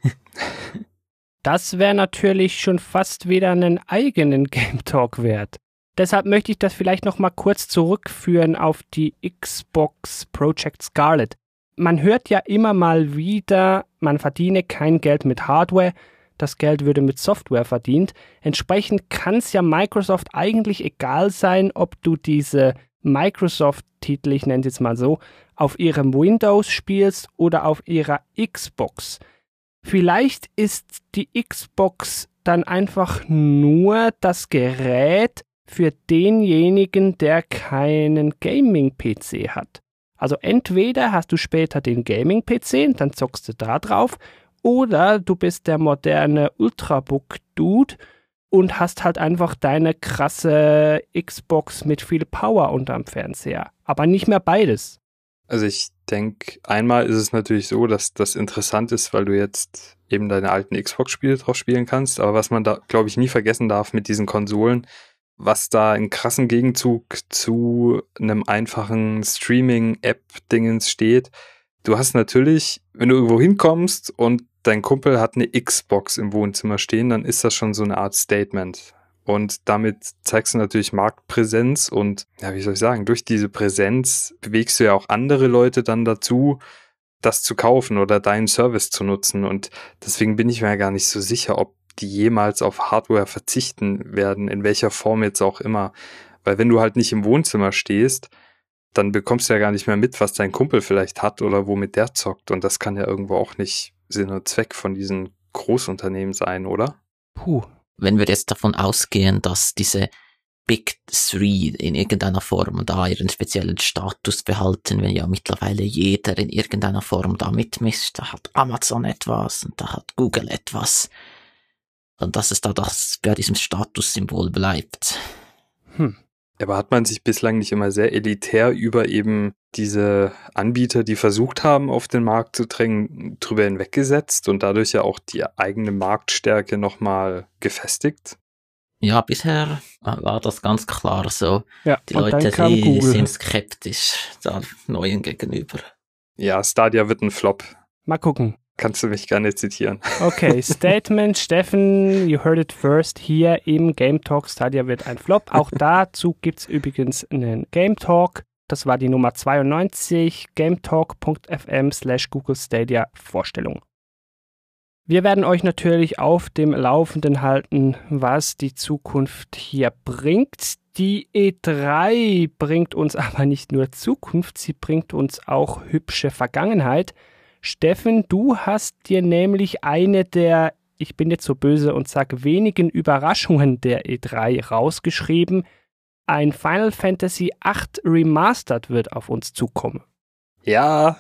Das wäre natürlich schon fast wieder einen eigenen Game Talk wert. Deshalb möchte ich das vielleicht noch mal kurz zurückführen auf die Xbox Project Scarlet. Man hört ja immer mal wieder, man verdiene kein Geld mit Hardware, das Geld würde mit Software verdient. Entsprechend kann es ja Microsoft eigentlich egal sein, ob du diese Microsoft-Titel, ich nenne es jetzt mal so, auf ihrem Windows spielst oder auf ihrer Xbox. Vielleicht ist die Xbox dann einfach nur das Gerät für denjenigen, der keinen Gaming-P C hat. Also entweder hast du später den Gaming-P C und dann zockst du da drauf, oder du bist der moderne Ultrabook-Dude und hast halt einfach deine krasse Xbox mit viel Power unterm Fernseher. Aber nicht mehr beides. Also ich denke, einmal ist es natürlich so, dass das interessant ist, weil du jetzt eben deine alten Xbox-Spiele drauf spielen kannst. Aber was man da, glaube ich, nie vergessen darf mit diesen Konsolen, was da in krassen Gegenzug zu einem einfachen Streaming-App-Dingens steht. Du hast natürlich, wenn du irgendwo hinkommst und dein Kumpel hat eine Xbox im Wohnzimmer stehen, dann ist das schon so eine Art Statement. Und damit zeigst du natürlich Marktpräsenz und, ja, wie soll ich sagen, durch diese Präsenz bewegst du ja auch andere Leute dann dazu, das zu kaufen oder deinen Service zu nutzen. Und deswegen bin ich mir ja gar nicht so sicher, ob die jemals auf Hardware verzichten werden, in welcher Form jetzt auch immer. Weil wenn du halt nicht im Wohnzimmer stehst, dann bekommst du ja gar nicht mehr mit, was dein Kumpel vielleicht hat oder womit der zockt. Und das kann ja irgendwo auch nicht Sinn und Zweck von diesen Großunternehmen sein, oder? Puh. Wenn wir jetzt davon ausgehen, dass diese Big Three in irgendeiner Form da ihren speziellen Status behalten, wenn ja mittlerweile jeder in irgendeiner Form da mitmischt, da hat Amazon etwas und da hat Google etwas. Und dass es da das bei diesem Statussymbol bleibt. Hm. Aber hat man sich bislang nicht immer sehr elitär über eben diese Anbieter, die versucht haben, auf den Markt zu drängen, drüber hinweggesetzt und dadurch ja auch die eigene Marktstärke nochmal gefestigt? Ja, bisher war das ganz klar so. Ja, Die und dann Leute kam die Google. sind skeptisch da Neuen gegenüber. Ja, Stadia wird ein Flop. Mal gucken. Kannst du mich gerne zitieren. Okay, Statement, Steffen, you heard it first hier im Game Talk. Stadia wird ein Flop. Auch dazu gibt es übrigens einen Game Talk. Das war die Nummer zweiundneunzig, gametalk.fm slash Google Stadia Vorstellung. Wir werden euch natürlich auf dem Laufenden halten, was die Zukunft hier bringt. Die E drei bringt uns aber nicht nur Zukunft, sie bringt uns auch hübsche Vergangenheit. Steffen, du hast dir nämlich eine der, ich bin jetzt so böse und sage, wenigen Überraschungen der E drei rausgeschrieben. Ein Final Fantasy acht Remastered wird auf uns zukommen. Ja,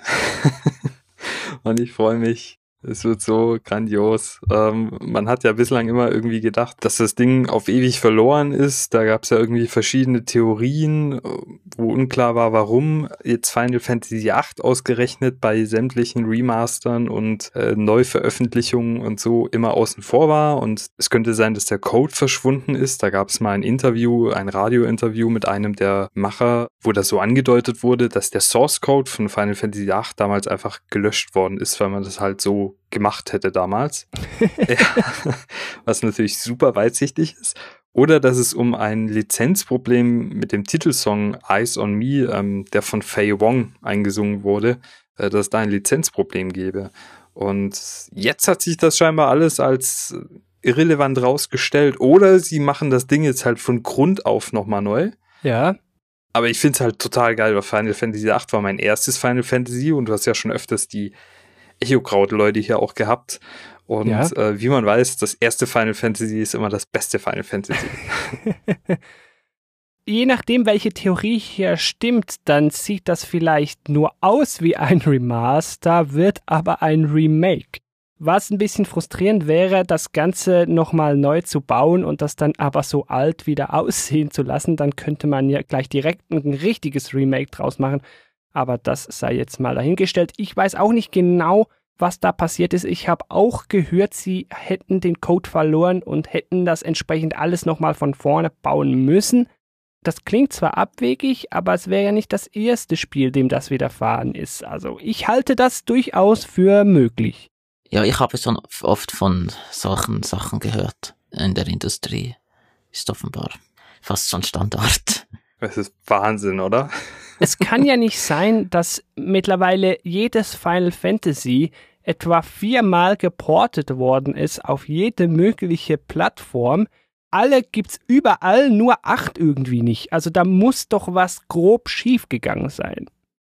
und ich freue mich. Es wird so grandios. Ähm, man hat ja bislang immer irgendwie gedacht, dass das Ding auf ewig verloren ist. Da gab es ja irgendwie verschiedene Theorien, wo unklar war, warum jetzt Final Fantasy acht ausgerechnet bei sämtlichen Remastern und äh, Neuveröffentlichungen und so immer außen vor war. Und es könnte sein, dass der Code verschwunden ist. Da gab es mal ein Interview, ein Radio-Interview mit einem der Macher, wo das so angedeutet wurde, dass der Source-Code von Final Fantasy acht damals einfach gelöscht worden ist, weil man das halt so gemacht hätte damals. Ja, was natürlich super weitsichtig ist. Oder dass es um ein Lizenzproblem mit dem Titelsong Eyes on Me, ähm, der von Faye Wong eingesungen wurde, äh, dass es da ein Lizenzproblem gäbe. Und jetzt hat sich das scheinbar alles als irrelevant rausgestellt. Oder sie machen das Ding jetzt halt von Grund auf nochmal neu. Ja. Aber ich finde es halt total geil, weil Final Fantasy acht war mein erstes Final Fantasy und du hast ja schon öfters die Echo-Kraut-Leute hier auch gehabt. Und ja. äh, wie man weiß, das erste Final Fantasy ist immer das beste Final Fantasy. je nachdem, welche Theorie hier stimmt, dann sieht das vielleicht nur aus wie ein Remaster, wird aber ein Remake. Was ein bisschen frustrierend wäre, das Ganze nochmal neu zu bauen und das dann aber so alt wieder aussehen zu lassen, dann könnte man ja gleich direkt ein richtiges Remake draus machen. Aber das sei jetzt mal dahingestellt. Ich weiß auch nicht genau, was da passiert ist. Ich habe auch gehört, sie hätten den Code verloren und hätten das entsprechend alles nochmal von vorne bauen müssen. Das klingt zwar abwegig, aber es wäre ja nicht das erste Spiel, dem das widerfahren ist. Also ich halte das durchaus für möglich. Ja, ich habe schon oft von solchen Sachen gehört in der Industrie. Ist offenbar fast schon Standard. Das ist Wahnsinn, oder? Es kann ja nicht sein, dass mittlerweile jedes Final Fantasy etwa viermal geportet worden ist auf jede mögliche Plattform. Alle gibt's überall, nur acht irgendwie nicht. Also da muss doch was grob schiefgegangen sein.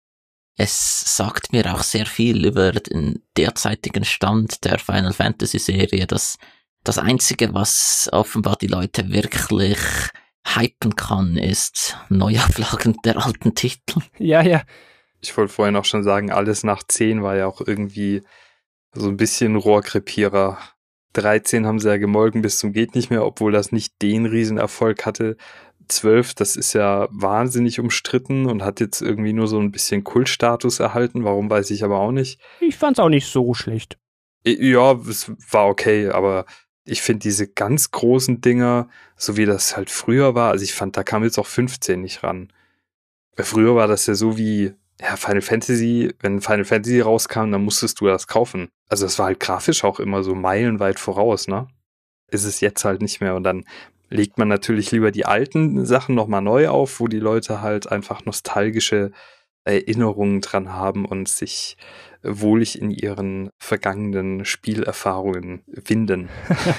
Es sagt mir auch sehr viel über den derzeitigen Stand der Final Fantasy Serie, dass das Einzige, was offenbar die Leute wirklich hypen kann, ist Neuauflagen der alten Titel. Ja, ja. Ich wollte vorhin auch schon sagen, alles nach zehn war ja auch irgendwie so ein bisschen Rohrkrepierer. dreizehn haben sie ja gemolken bis zum geht nicht mehr, obwohl das nicht den Riesenerfolg hatte. zwölf, das ist ja wahnsinnig umstritten und hat jetzt irgendwie nur so ein bisschen Kultstatus erhalten. Warum, weiß ich aber auch nicht. Ich fand's auch nicht so schlecht. Ja, es war okay, aber ich finde diese ganz großen Dinger, so wie das halt früher war, also ich fand, da kam jetzt auch fünfzehn nicht ran. Früher war das ja so wie, ja, Final Fantasy, wenn Final Fantasy rauskam, dann musstest du das kaufen. Also das war halt grafisch auch immer so meilenweit voraus, ne? Ist es jetzt halt nicht mehr und dann legt man natürlich lieber die alten Sachen nochmal neu auf, wo die Leute halt einfach nostalgische Erinnerungen dran haben und sich wohlig in ihren vergangenen Spielerfahrungen winden.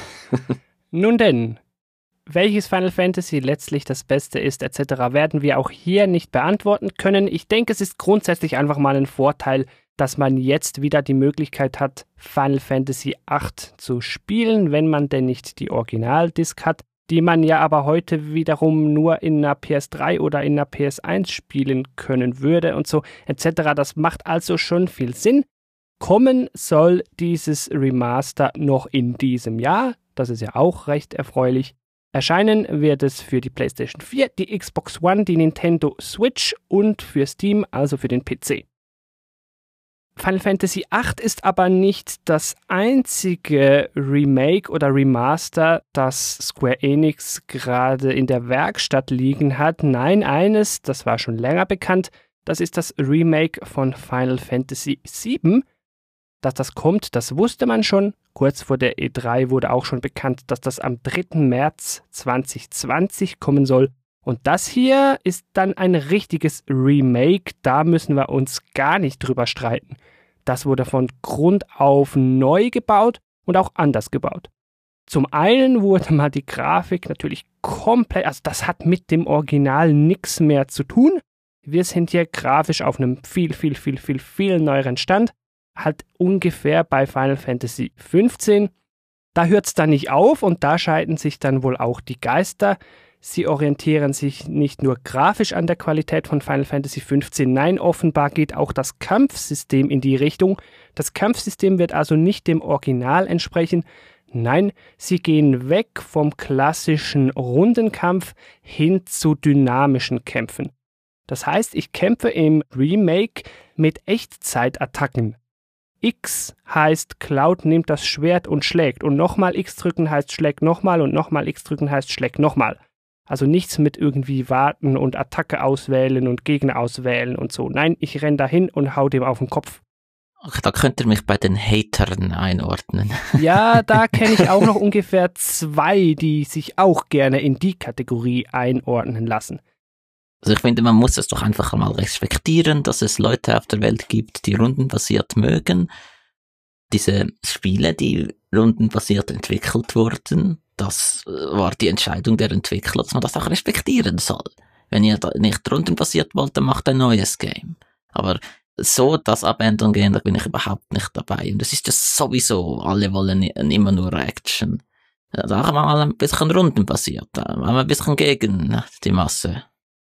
Nun denn, welches Final Fantasy letztlich das Beste ist, et cetera, werden wir auch hier nicht beantworten können. Ich denke, es ist grundsätzlich einfach mal ein Vorteil, dass man jetzt wieder die Möglichkeit hat, Final Fantasy acht zu spielen, wenn man denn nicht die Originaldisc hat, die man ja aber heute wiederum nur in einer P S drei oder in einer P S eins spielen können würde und so et cetera. Das macht also schon viel Sinn. Kommen soll dieses Remaster noch in diesem Jahr. Das ist ja auch recht erfreulich. Erscheinen wird es für die PlayStation vier, die Xbox One, die Nintendo Switch und für Steam, also für den P C. Final Fantasy acht ist aber nicht das einzige Remake oder Remaster, das Square Enix gerade in der Werkstatt liegen hat. Nein, eines, das war schon länger bekannt, das ist das Remake von Final Fantasy sieben. Dass das kommt, das wusste man schon. Kurz vor der E drei wurde auch schon bekannt, dass das am dritten März zweitausendzwanzig kommen soll. Und das hier ist dann ein richtiges Remake, da müssen wir uns gar nicht drüber streiten. Das wurde von Grund auf neu gebaut und auch anders gebaut. Zum einen wurde mal die Grafik natürlich komplett, also das hat mit dem Original nichts mehr zu tun. Wir sind hier grafisch auf einem viel, viel, viel, viel, viel neueren Stand. Halt ungefähr bei Final Fantasy fünfzehn. Da hört es dann nicht auf und da scheiden sich dann wohl auch die Geister. Sie orientieren sich nicht nur grafisch an der Qualität von Final Fantasy fünfzehn, nein, offenbar geht auch das Kampfsystem in die Richtung. Das Kampfsystem wird also nicht dem Original entsprechen. Nein, sie gehen weg vom klassischen Rundenkampf hin zu dynamischen Kämpfen. Das heißt, ich kämpfe im Remake mit Echtzeitattacken. X heißt, Cloud nimmt das Schwert und schlägt. Und nochmal X drücken heißt, schlägt nochmal. Und nochmal X drücken heißt, schlägt nochmal. Also nichts mit irgendwie warten und Attacke auswählen und Gegner auswählen und so. Nein, ich renn dahin und hau dem auf den Kopf. Ach, da könnt ihr mich bei den Hatern einordnen. Ja, da kenne ich auch noch ungefähr zwei, die sich auch gerne in die Kategorie einordnen lassen. Also ich finde, man muss es doch einfach mal respektieren, dass es Leute auf der Welt gibt, die rundenbasiert mögen. Diese Spiele, die rundenbasiert entwickelt wurden, das war die Entscheidung der Entwickler, dass man das auch respektieren soll. Wenn ihr da nicht rundenbasiert wollt, dann macht ein neues Game. Aber so das abändern gehen, da bin ich überhaupt nicht dabei. Und es ist ja sowieso, alle wollen immer nur Action. Da haben wir mal ein bisschen rundenbasiert, da haben wir ein bisschen gegen die Masse.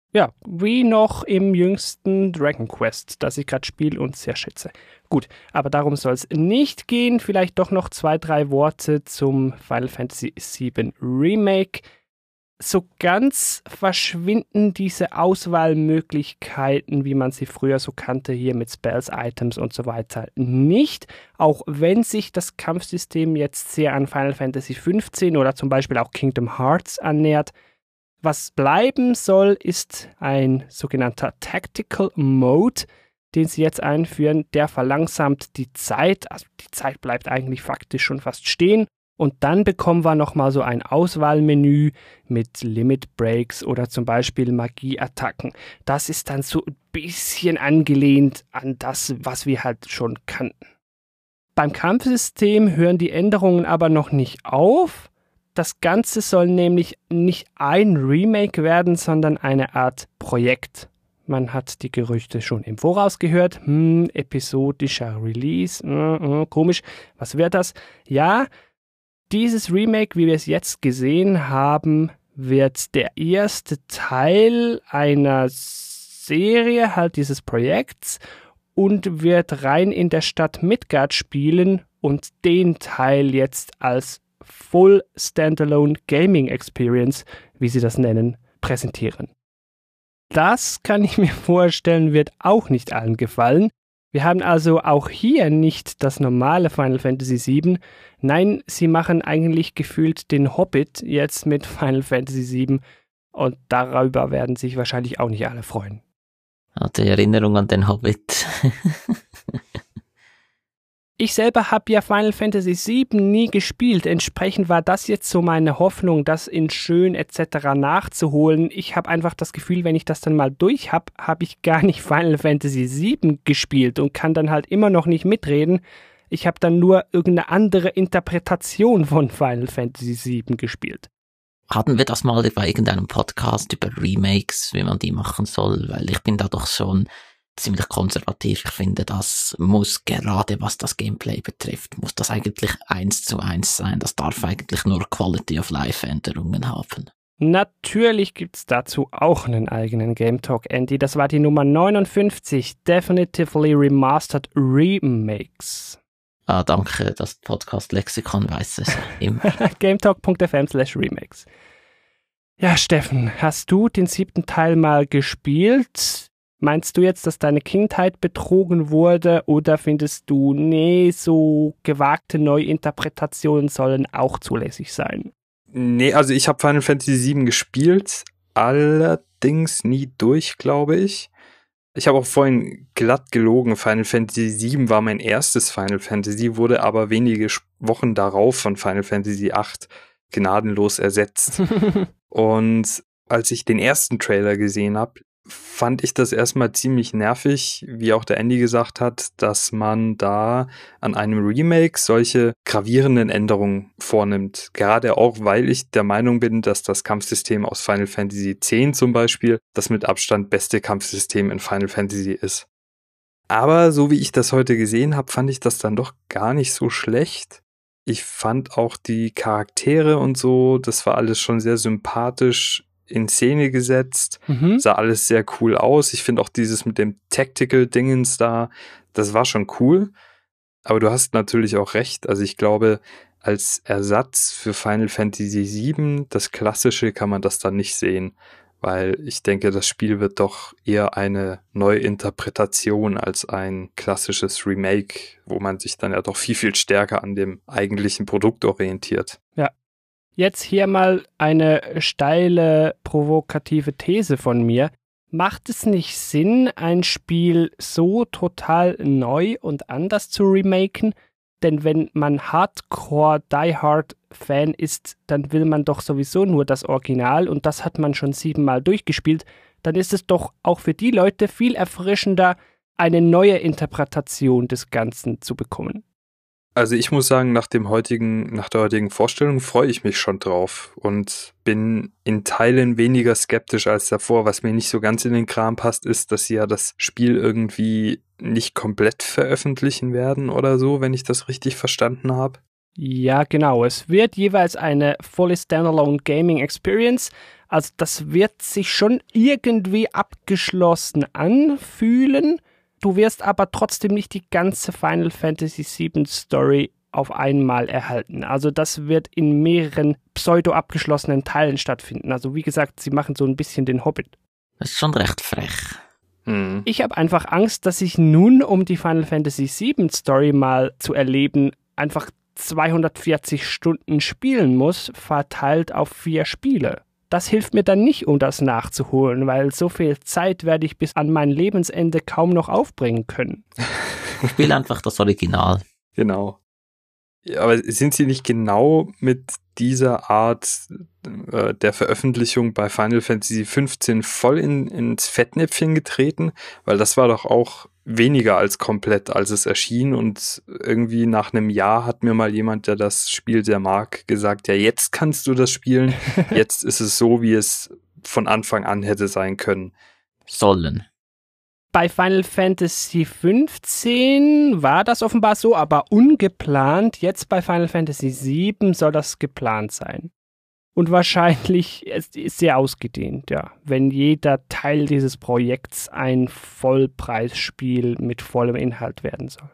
Ja, wie noch im jüngsten Dragon Quest, das ich gerade spiele und sehr schätze. Gut, aber darum soll es nicht gehen. Vielleicht doch noch zwei, drei Worte zum Final Fantasy sieben Remake. So ganz verschwinden diese Auswahlmöglichkeiten, wie man sie früher so kannte, hier mit Spells, Items und so weiter, nicht. Auch wenn sich das Kampfsystem jetzt sehr an Final Fantasy fünfzehn oder zum Beispiel auch Kingdom Hearts annähert. Was bleiben soll, ist ein sogenannter Tactical Mode, den sie jetzt einführen. Der verlangsamt die Zeit, also die Zeit bleibt eigentlich faktisch schon fast stehen. Und dann bekommen wir nochmal so ein Auswahlmenü mit Limit Breaks oder zum Beispiel Magieattacken. Das ist dann so ein bisschen angelehnt an das, was wir halt schon kannten. Beim Kampfsystem hören die Änderungen aber noch nicht auf. Das Ganze soll nämlich nicht ein Remake werden, sondern eine Art Projekt. Man hat die Gerüchte schon im Voraus gehört. Hm, episodischer Release, äh, äh, komisch. Was wird das? Ja, dieses Remake, wie wir es jetzt gesehen haben, wird der erste Teil einer Serie, halt dieses Projekts, und wird rein in der Stadt Midgard spielen und den Teil jetzt als Full Standalone Gaming Experience, wie sie das nennen, präsentieren. Das kann ich mir vorstellen, wird auch nicht allen gefallen. Wir haben also auch hier nicht das normale Final Fantasy sieben. Nein, sie machen eigentlich gefühlt den Hobbit jetzt mit Final Fantasy sieben und darüber werden sich wahrscheinlich auch nicht alle freuen. Die Erinnerung an den Hobbit. Ich selber habe ja Final Fantasy sieben nie gespielt, entsprechend war das jetzt so meine Hoffnung, das in schön et cetera nachzuholen. Ich habe einfach das Gefühl, wenn ich das dann mal durch habe, habe ich gar nicht Final Fantasy sieben gespielt und kann dann halt immer noch nicht mitreden. Ich habe dann nur irgendeine andere Interpretation von Final Fantasy sieben gespielt. Hatten wir das mal bei irgendeinem Podcast über Remakes, wie man die machen soll? Weil ich bin da doch schon ziemlich konservativ. Ich finde, das muss gerade, was das Gameplay betrifft, muss das eigentlich eins zu eins sein. Das darf eigentlich nur Quality of Life Änderungen haben. Natürlich gibt's dazu auch einen eigenen Game Talk, Andy. Das war die Nummer neunundfünfzig, Definitively Remastered Remakes. Ah, danke, das Podcast-Lexikon weiß es immer. gametalk.fm slash remakes. Ja, Steffen, hast du den siebten Teil mal gespielt? Meinst du jetzt, dass deine Kindheit betrogen wurde oder findest du, nee, so gewagte Neuinterpretationen sollen auch zulässig sein? Nee, also ich habe Final Fantasy sieben gespielt, allerdings nie durch, glaube ich. Ich habe auch vorhin glatt gelogen, Final Fantasy sieben war mein erstes Final Fantasy, wurde aber wenige Wochen darauf von Final Fantasy acht gnadenlos ersetzt. Und als ich den ersten Trailer gesehen habe, fand ich das erstmal ziemlich nervig, wie auch der Andy gesagt hat, dass man da an einem Remake solche gravierenden Änderungen vornimmt. Gerade auch, weil ich der Meinung bin, dass das Kampfsystem aus Final Fantasy X zum Beispiel das mit Abstand beste Kampfsystem in Final Fantasy ist. Aber so wie ich das heute gesehen habe, fand ich das dann doch gar nicht so schlecht. Ich fand auch die Charaktere und so, das war alles schon sehr sympathisch in Szene gesetzt, mhm. Sah alles sehr cool aus. Ich finde auch dieses mit dem Tactical-Dingens da, das war schon cool. Aber du hast natürlich auch recht. Also ich glaube, als Ersatz für Final Fantasy sieben, das Klassische, kann man das dann nicht sehen. Weil ich denke, das Spiel wird doch eher eine Neuinterpretation als ein klassisches Remake, wo man sich dann ja doch viel, viel stärker an dem eigentlichen Produkt orientiert. Ja. Jetzt hier mal eine steile, provokative These von mir. Macht es nicht Sinn, ein Spiel so total neu und anders zu remaken? Denn wenn man Hardcore-Die-Hard-Fan ist, dann will man doch sowieso nur das Original und das hat man schon siebenmal durchgespielt. Dann ist es doch auch für die Leute viel erfrischender, eine neue Interpretation des Ganzen zu bekommen. Also ich muss sagen, nach dem heutigen, nach der heutigen Vorstellung freue ich mich schon drauf und bin in Teilen weniger skeptisch als davor. Was mir nicht so ganz in den Kram passt, ist, dass sie ja das Spiel irgendwie nicht komplett veröffentlichen werden oder so, wenn ich das richtig verstanden habe. Ja, genau. Es wird jeweils eine fully standalone Gaming Experience, Also das wird sich schon irgendwie abgeschlossen anfühlen. Du wirst aber trotzdem nicht die ganze Final Fantasy sieben Story auf einmal erhalten. Also das wird in mehreren pseudo-abgeschlossenen Teilen stattfinden. Also wie gesagt, sie machen so ein bisschen den Hobbit. Das ist schon recht frech. Hm. Ich habe einfach Angst, dass ich nun, um die Final Fantasy sieben Story mal zu erleben, einfach zweihundertvierzig Stunden spielen muss, verteilt auf vier Spiele. Das hilft mir dann nicht, um das nachzuholen, weil so viel Zeit werde ich bis an mein Lebensende kaum noch aufbringen können. Spiel einfach das Original. Genau. Ja, aber sind Sie nicht genau mit dieser Art äh, der Veröffentlichung bei Final Fantasy fünfzehn voll in, ins Fettnäpfchen getreten? Weil das war doch auch weniger als komplett, als es erschien, und irgendwie nach einem Jahr hat mir mal jemand, der das Spiel sehr mag, gesagt, ja, jetzt kannst du das spielen, jetzt ist es so, wie es von Anfang an hätte sein können. Sollen. Bei Final Fantasy fünfzehn war das offenbar so, aber ungeplant. Jetzt bei Final Fantasy sieben soll das geplant sein. Und wahrscheinlich ist es sehr ausgedehnt, ja. Wenn jeder Teil dieses Projekts ein Vollpreisspiel mit vollem Inhalt werden soll.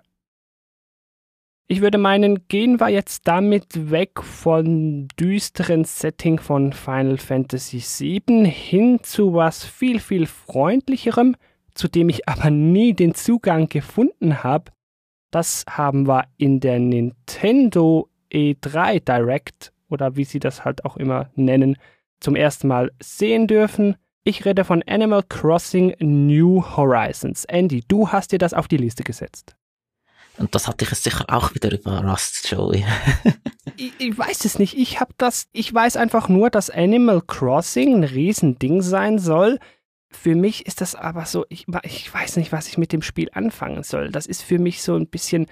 Ich würde meinen, gehen wir jetzt damit weg vom düsteren Setting von Final Fantasy sieben hin zu was viel, viel freundlicherem, zu dem ich aber nie den Zugang gefunden habe. Das haben wir in der Nintendo E drei Direct, oder wie sie das halt auch immer nennen, zum ersten Mal sehen dürfen. Ich rede von Animal Crossing New Horizons. Andy, du hast dir das auf die Liste gesetzt. Und das hat dich sicher auch wieder überrascht, Joey. ich, ich weiß es nicht. Ich habe das, ich weiß einfach nur, dass Animal Crossing ein Riesending sein soll. Für mich ist das aber so, ich, ich weiß nicht, was ich mit dem Spiel anfangen soll. Das ist für mich so ein bisschen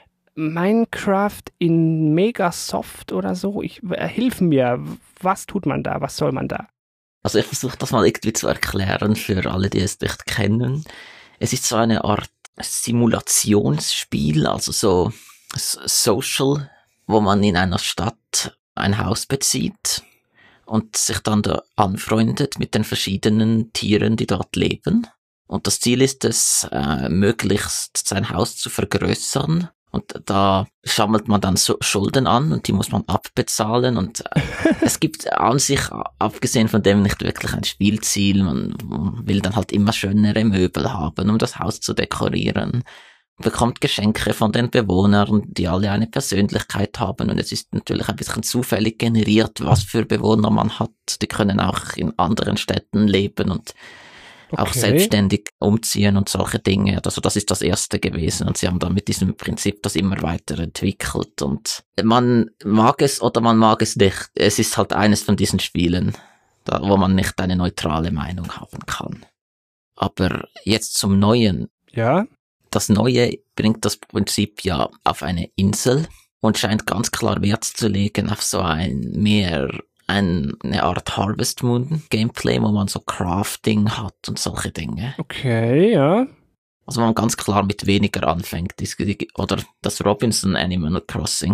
Minecraft in mega soft oder so. Ich, äh, hilf mir, was tut man da, was soll man da? Also ich versuche das mal irgendwie zu erklären für alle, die es nicht kennen. Es ist so eine Art Simulationsspiel, also so Social, wo man in einer Stadt ein Haus bezieht und sich dann da anfreundet mit den verschiedenen Tieren, die dort leben. Und das Ziel ist es, äh, möglichst sein Haus zu vergrößern. Und da sammelt man dann so Schulden an und die muss man abbezahlen. Und äh, es gibt an sich, abgesehen von dem, nicht wirklich ein Spielziel. Man will dann halt immer schönere Möbel haben, um das Haus zu dekorieren. Man bekommt Geschenke von den Bewohnern, die alle eine Persönlichkeit haben. Und es ist natürlich ein bisschen zufällig generiert, was für Bewohner man hat. Die können auch in anderen Städten leben und Okay. auch selbstständig umziehen und solche Dinge. Also das ist das erste gewesen. Und sie haben dann mit diesem Prinzip das immer weiterentwickelt. Und man mag es oder man mag es nicht. Es ist halt eines von diesen Spielen, da, wo man nicht eine neutrale Meinung haben kann. Aber jetzt zum Neuen. Ja. Das Neue bringt das Prinzip ja auf eine Insel und scheint ganz klar Wert zu legen auf so ein mehr eine Art Harvest Moon Gameplay, wo man so Crafting hat und solche Dinge. Okay, ja. Also man ganz klar mit weniger anfängt. Oder das Robinson Animal Crossing.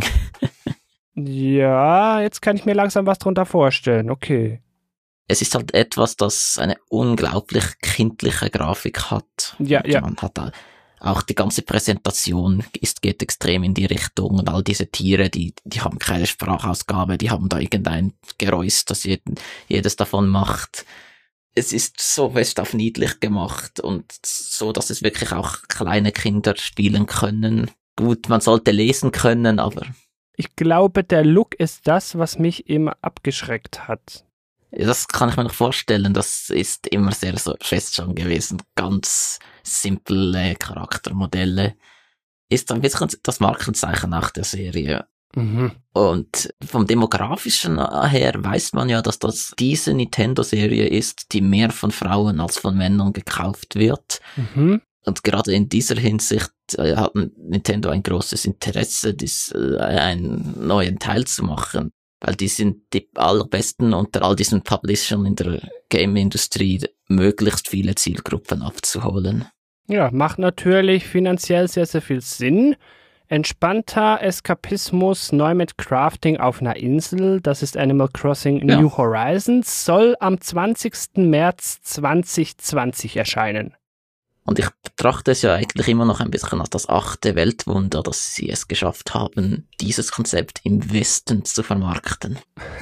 Ja, jetzt kann ich mir langsam was drunter vorstellen. Okay. Es ist halt etwas, das eine unglaublich kindliche Grafik hat. Ja, und ja. Man hat da auch die ganze Präsentation ist, geht extrem in die Richtung und all diese Tiere, die, die haben keine Sprachausgabe, die haben da irgendein Geräusch, das jeden, jedes davon macht. Es ist so fest auf niedlich gemacht und so, dass es wirklich auch kleine Kinder spielen können. Gut, man sollte lesen können, aber... Ich glaube, der Look ist das, was mich immer abgeschreckt hat. Das kann ich mir noch vorstellen, das ist immer sehr so fest schon gewesen. Ganz simple Charaktermodelle. Ist ein bisschen das Markenzeichen nach der Serie. Mhm. Und vom Demografischen her weiß man ja, dass das diese Nintendo-Serie ist, die mehr von Frauen als von Männern gekauft wird. Mhm. Und gerade in dieser Hinsicht äh, hat Nintendo ein großes Interesse, dies, äh, einen neuen Teil zu machen. Weil die sind die allerbesten unter all diesen Publishern in der Game-Industrie, möglichst viele Zielgruppen abzuholen. Ja, macht natürlich finanziell sehr, sehr viel Sinn. Entspannter Eskapismus, neu mit Crafting auf einer Insel. Das ist Animal Crossing Ja. New Horizons. Soll am zwanzigsten März zweitausendzwanzig erscheinen. Und ich betrachte es ja eigentlich immer noch ein bisschen als das achte Weltwunder, dass sie es geschafft haben, dieses Konzept im Westen zu vermarkten.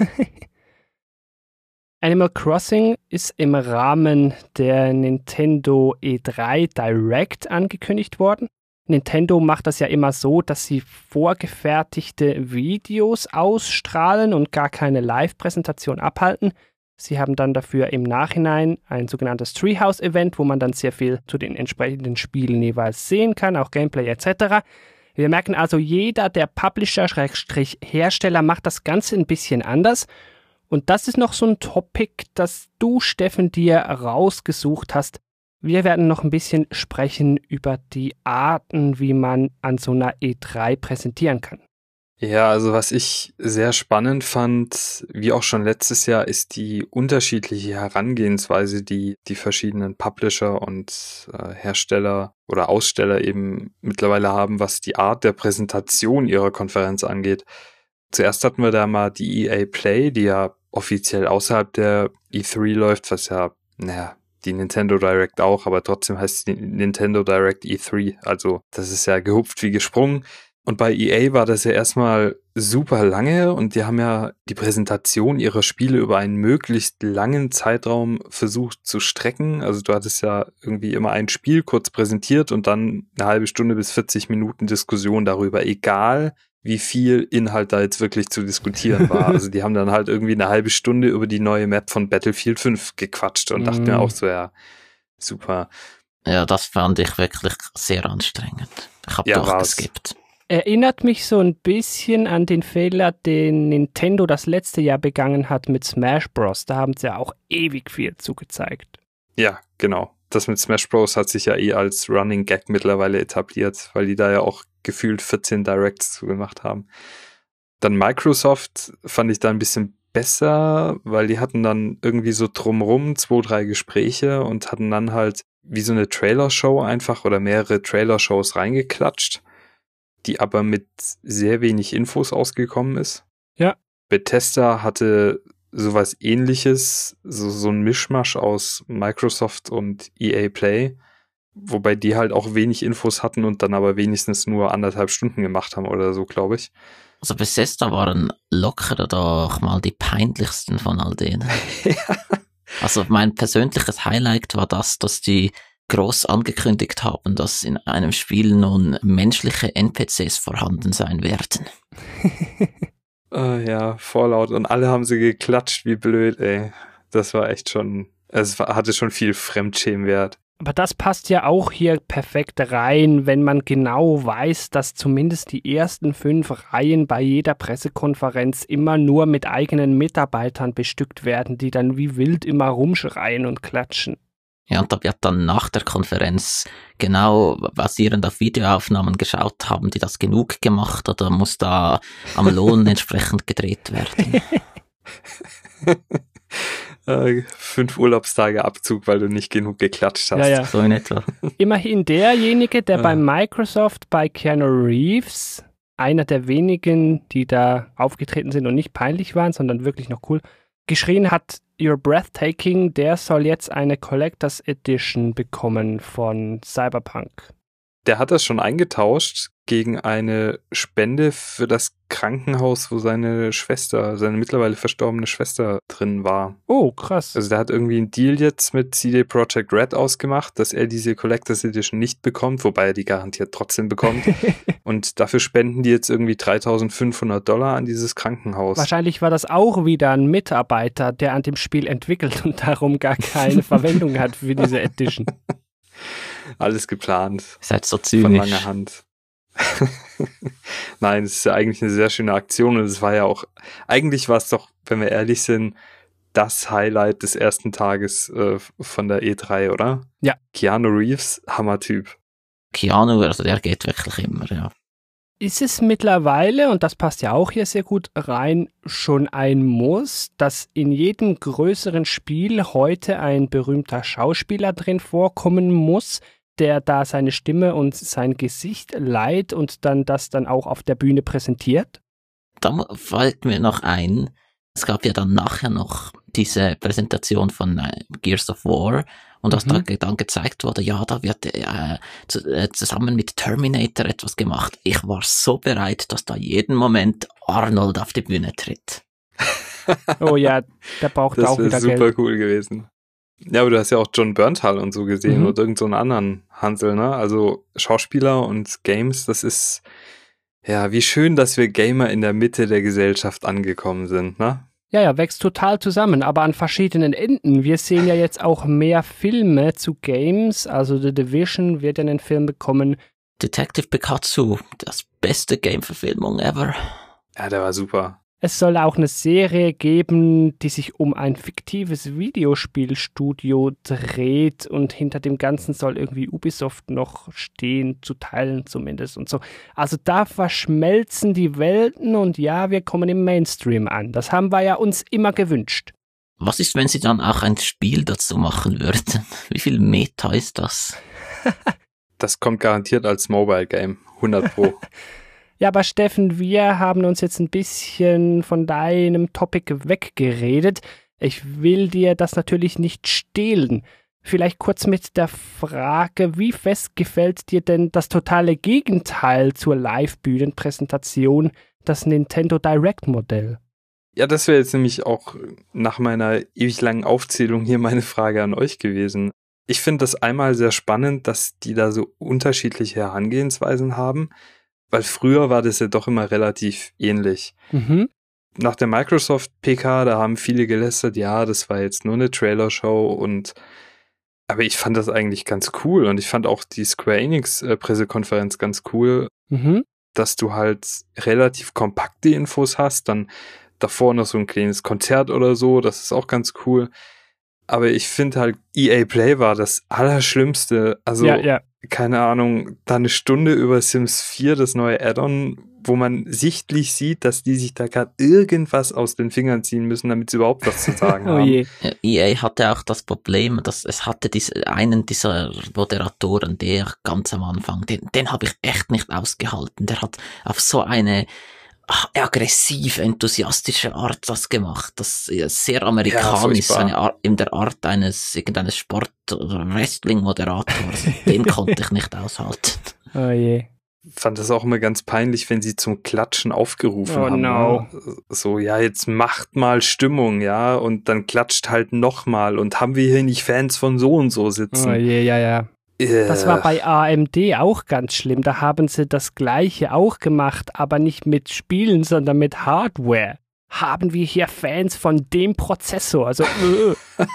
Animal Crossing ist im Rahmen der Nintendo E drei Direct angekündigt worden. Nintendo macht das ja immer so, dass sie vorgefertigte Videos ausstrahlen und gar keine Live-Präsentation abhalten. Sie haben dann dafür im Nachhinein ein sogenanntes Treehouse-Event, wo man dann sehr viel zu den entsprechenden Spielen jeweils sehen kann, auch Gameplay et cetera. Wir merken also, jeder der Publisher-Hersteller macht das Ganze ein bisschen anders. Und das ist noch so ein Topic, das du, Steffen, dir rausgesucht hast. Wir werden noch ein bisschen sprechen über die Arten, wie man an so einer E drei präsentieren kann. Ja, also was ich sehr spannend fand, wie auch schon letztes Jahr, ist die unterschiedliche Herangehensweise, die die verschiedenen Publisher und äh, Hersteller oder Aussteller eben mittlerweile haben, was die Art der Präsentation ihrer Konferenz angeht. Zuerst hatten wir da mal die E A Play, die ja offiziell außerhalb der E drei läuft, was ja, naja, die Nintendo Direct auch, aber trotzdem heißt die Nintendo Direct E drei, also das ist ja gehupft wie gesprungen. Und bei E A war das ja erstmal super lange und die haben ja die Präsentation ihrer Spiele über einen möglichst langen Zeitraum versucht zu strecken. Also du hattest ja irgendwie immer ein Spiel kurz präsentiert und dann eine halbe Stunde bis vierzig Minuten Diskussion darüber, egal wie viel Inhalt da jetzt wirklich zu diskutieren war. Also die haben dann halt irgendwie eine halbe Stunde über die neue Map von Battlefield fünf gequatscht und mm. dachte mir auch so, ja, super. Ja, das fand ich wirklich sehr anstrengend. Ich habe Ja, doch war's. geskippt. Erinnert mich so ein bisschen an den Fehler, den Nintendo das letzte Jahr begangen hat mit Smash Bros. Da haben sie ja auch ewig viel zugezeigt. Ja, genau. Das mit Smash Bros. Hat sich ja eh als Running Gag mittlerweile etabliert, weil die da ja auch gefühlt vierzehn Directs zugemacht haben. Dann Microsoft fand ich da ein bisschen besser, weil die hatten dann irgendwie so drumrum zwei, drei Gespräche und hatten dann halt wie so eine Trailer-Show einfach oder mehrere Trailer-Shows reingeklatscht, die aber mit sehr wenig Infos ausgekommen ist. Ja. Bethesda hatte sowas Ähnliches, so, so ein Mischmasch aus Microsoft und E A Play, wobei die halt auch wenig Infos hatten und dann aber wenigstens nur anderthalb Stunden gemacht haben oder so, glaube ich. Also Bethesda waren locker doch mal die peinlichsten von all denen. Ja. Also mein persönliches Highlight war das, dass die groß angekündigt haben, dass in einem Spiel nun menschliche N P Cs vorhanden sein werden. Uh, ja, Fallout und alle haben sie geklatscht, wie blöd, ey. Das war echt schon, es war, hatte schon viel Fremdschämwert. Aber das passt ja auch hier perfekt rein, wenn man genau weiß, dass zumindest die ersten fünf Reihen bei jeder Pressekonferenz immer nur mit eigenen Mitarbeitern bestückt werden, die dann wie wild immer rumschreien und klatschen. Ja, und da wird dann nach der Konferenz genau basierend auf Videoaufnahmen geschaut, haben die das genug gemacht oder muss da am Lohn entsprechend gedreht werden? äh, fünf Urlaubstage Abzug, weil du nicht genug geklatscht hast. Ja, ja. So in etwa. Immerhin derjenige, der Ja. bei Microsoft, bei Keanu Reeves, einer der wenigen, die da aufgetreten sind und nicht peinlich waren, sondern wirklich noch cool, geschrien hat, You're breathtaking, der soll jetzt eine Collectors Edition bekommen von Cyberpunk. Der hat das schon eingetauscht gegen eine Spende für das Krankenhaus, wo seine Schwester, seine mittlerweile verstorbene Schwester drin war. Oh, krass. Also der hat irgendwie einen Deal jetzt mit C D Projekt Red ausgemacht, dass er diese Collectors Edition nicht bekommt, wobei er die garantiert trotzdem bekommt. Und dafür spenden die jetzt irgendwie dreitausendfünfhundert Dollar an dieses Krankenhaus. Wahrscheinlich war das auch wieder ein Mitarbeiter, der an dem Spiel entwickelt und darum gar keine Verwendung hat für diese Edition. Alles geplant. Ihr seid so Von zynisch. langer Hand. Nein, es ist ja eigentlich eine sehr schöne Aktion und es war ja auch, eigentlich war es doch, wenn wir ehrlich sind, das Highlight des ersten Tages äh, von der E drei, oder? Ja. Keanu Reeves, Hammertyp. Keanu, also der geht wirklich immer, ja. Ist es mittlerweile, und das passt ja auch hier sehr gut rein, schon ein Muss, dass in jedem größeren Spiel heute ein berühmter Schauspieler drin vorkommen muss? der da seine Stimme und sein Gesicht leiht und dann das dann auch auf der Bühne präsentiert? Da fällt mir noch ein, es gab ja dann nachher noch diese Präsentation von äh, Gears of War und als mhm. da dann gezeigt wurde, ja, da wird äh, zu, äh, zusammen mit Terminator etwas gemacht. Ich war so bereit, dass da jeden Moment Arnold auf die Bühne tritt. Oh ja, der braucht auch wieder Geld. Das wäre super cool gewesen. Ja, aber du hast ja auch John Bernthal und so gesehen mhm. oder irgend so einen anderen Hansel, ne? Also Schauspieler und Games, das ist, ja, wie schön, dass wir Gamer in der Mitte der Gesellschaft angekommen sind, ne? Ja, ja, wächst total zusammen, aber an verschiedenen Enden. Wir sehen ja jetzt auch mehr Filme zu Games, also The Division wird einen Film bekommen. Detective Pikachu, das beste Game-Verfilmung ever. Ja, der war super. Es soll auch eine Serie geben, die sich um ein fiktives Videospielstudio dreht und hinter dem Ganzen soll irgendwie Ubisoft noch stehen, zu Teilen zumindest und so. Also da verschmelzen die Welten und ja, wir kommen im Mainstream an. Das haben wir ja uns immer gewünscht. Was ist, wenn sie dann auch ein Spiel dazu machen würden? Wie viel Meta ist das? Das kommt garantiert als Mobile Game, hundert Pro. Ja, aber Steffen, wir haben uns jetzt ein bisschen von deinem Topic weggeredet. Ich will dir das natürlich nicht stehlen. Vielleicht kurz mit der Frage, wie fest gefällt dir denn das totale Gegenteil zur Live-Bühnenpräsentation, das Nintendo Direct-Modell? Ja, das wäre jetzt nämlich auch nach meiner ewig langen Aufzählung hier meine Frage an euch gewesen. Ich finde das einmal sehr spannend, dass die da so unterschiedliche Herangehensweisen haben. Weil früher war das ja doch immer relativ ähnlich. Mhm. Nach der Microsoft-P K, da haben viele gelästert, ja, das war jetzt nur eine Trailer-Show und aber ich fand das eigentlich ganz cool und ich fand auch die Square Enix-Pressekonferenz ganz cool, mhm. dass du halt relativ kompakt die Infos hast, dann davor noch so ein kleines Konzert oder so, das ist auch ganz cool. Aber ich finde halt, E A Play war das Allerschlimmste. Also, ja, ja. keine Ahnung, da eine Stunde über Sims vier, das neue Add-on, wo man sichtlich sieht, dass die sich da gerade irgendwas aus den Fingern ziehen müssen, damit sie überhaupt was zu sagen haben. Oh je. E A hatte auch das Problem, dass es hatte diese, einen dieser Moderatoren, der ganz am Anfang, den, den habe ich echt nicht ausgehalten. Der hat auf so eine ach, aggressiv, enthusiastische Art das gemacht. Das ist sehr amerikanisch, ja, eine Art, in der Art eines, irgendeines Sport- oder Wrestling-Moderators. Den konnte ich nicht aushalten. Oh je. Ich fand das auch immer ganz peinlich, wenn sie zum Klatschen aufgerufen oh haben. No. Ne? So, ja, jetzt macht mal Stimmung, ja, und dann klatscht halt nochmal und haben wir hier nicht Fans von so und so sitzen. Oh je, ja, ja. Das war bei A M D auch ganz schlimm. Da haben sie das Gleiche auch gemacht, aber nicht mit Spielen, sondern mit Hardware. Haben wir hier Fans von dem Prozessor? Also, äh.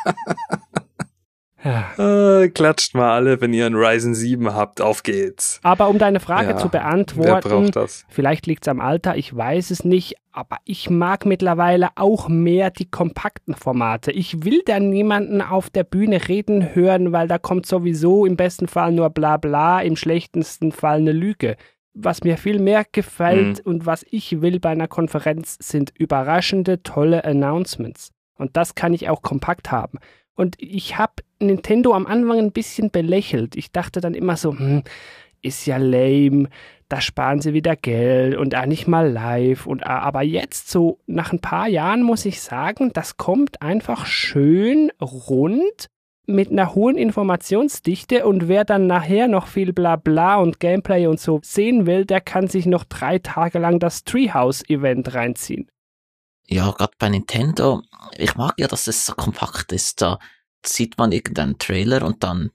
ja. äh, klatscht mal alle, wenn ihr einen Ryzen sieben habt. Auf geht's. Aber um deine Frage ja, zu beantworten, wer braucht das? Vielleicht liegt es am Alter, ich weiß es nicht, aber ich mag mittlerweile auch mehr die kompakten Formate. Ich will da niemanden auf der Bühne reden hören, weil da kommt sowieso im besten Fall nur Blabla, im schlechtesten Fall eine Lüge. Was mir viel mehr gefällt mhm. und was ich will bei einer Konferenz, sind überraschende, tolle Announcements. Und das kann ich auch kompakt haben. Und ich habe Nintendo am Anfang ein bisschen belächelt. Ich dachte dann immer so, hm, ist ja lame, da sparen sie wieder Geld und auch nicht mal live. Und, aber jetzt, so nach ein paar Jahren, muss ich sagen, das kommt einfach schön rund mit einer hohen Informationsdichte. Und wer dann nachher noch viel Blabla und Gameplay und so sehen will, der kann sich noch drei Tage lang das Treehouse-Event reinziehen. Ja, gerade bei Nintendo, ich mag ja, dass es so kompakt ist. Da sieht man irgendeinen Trailer und dann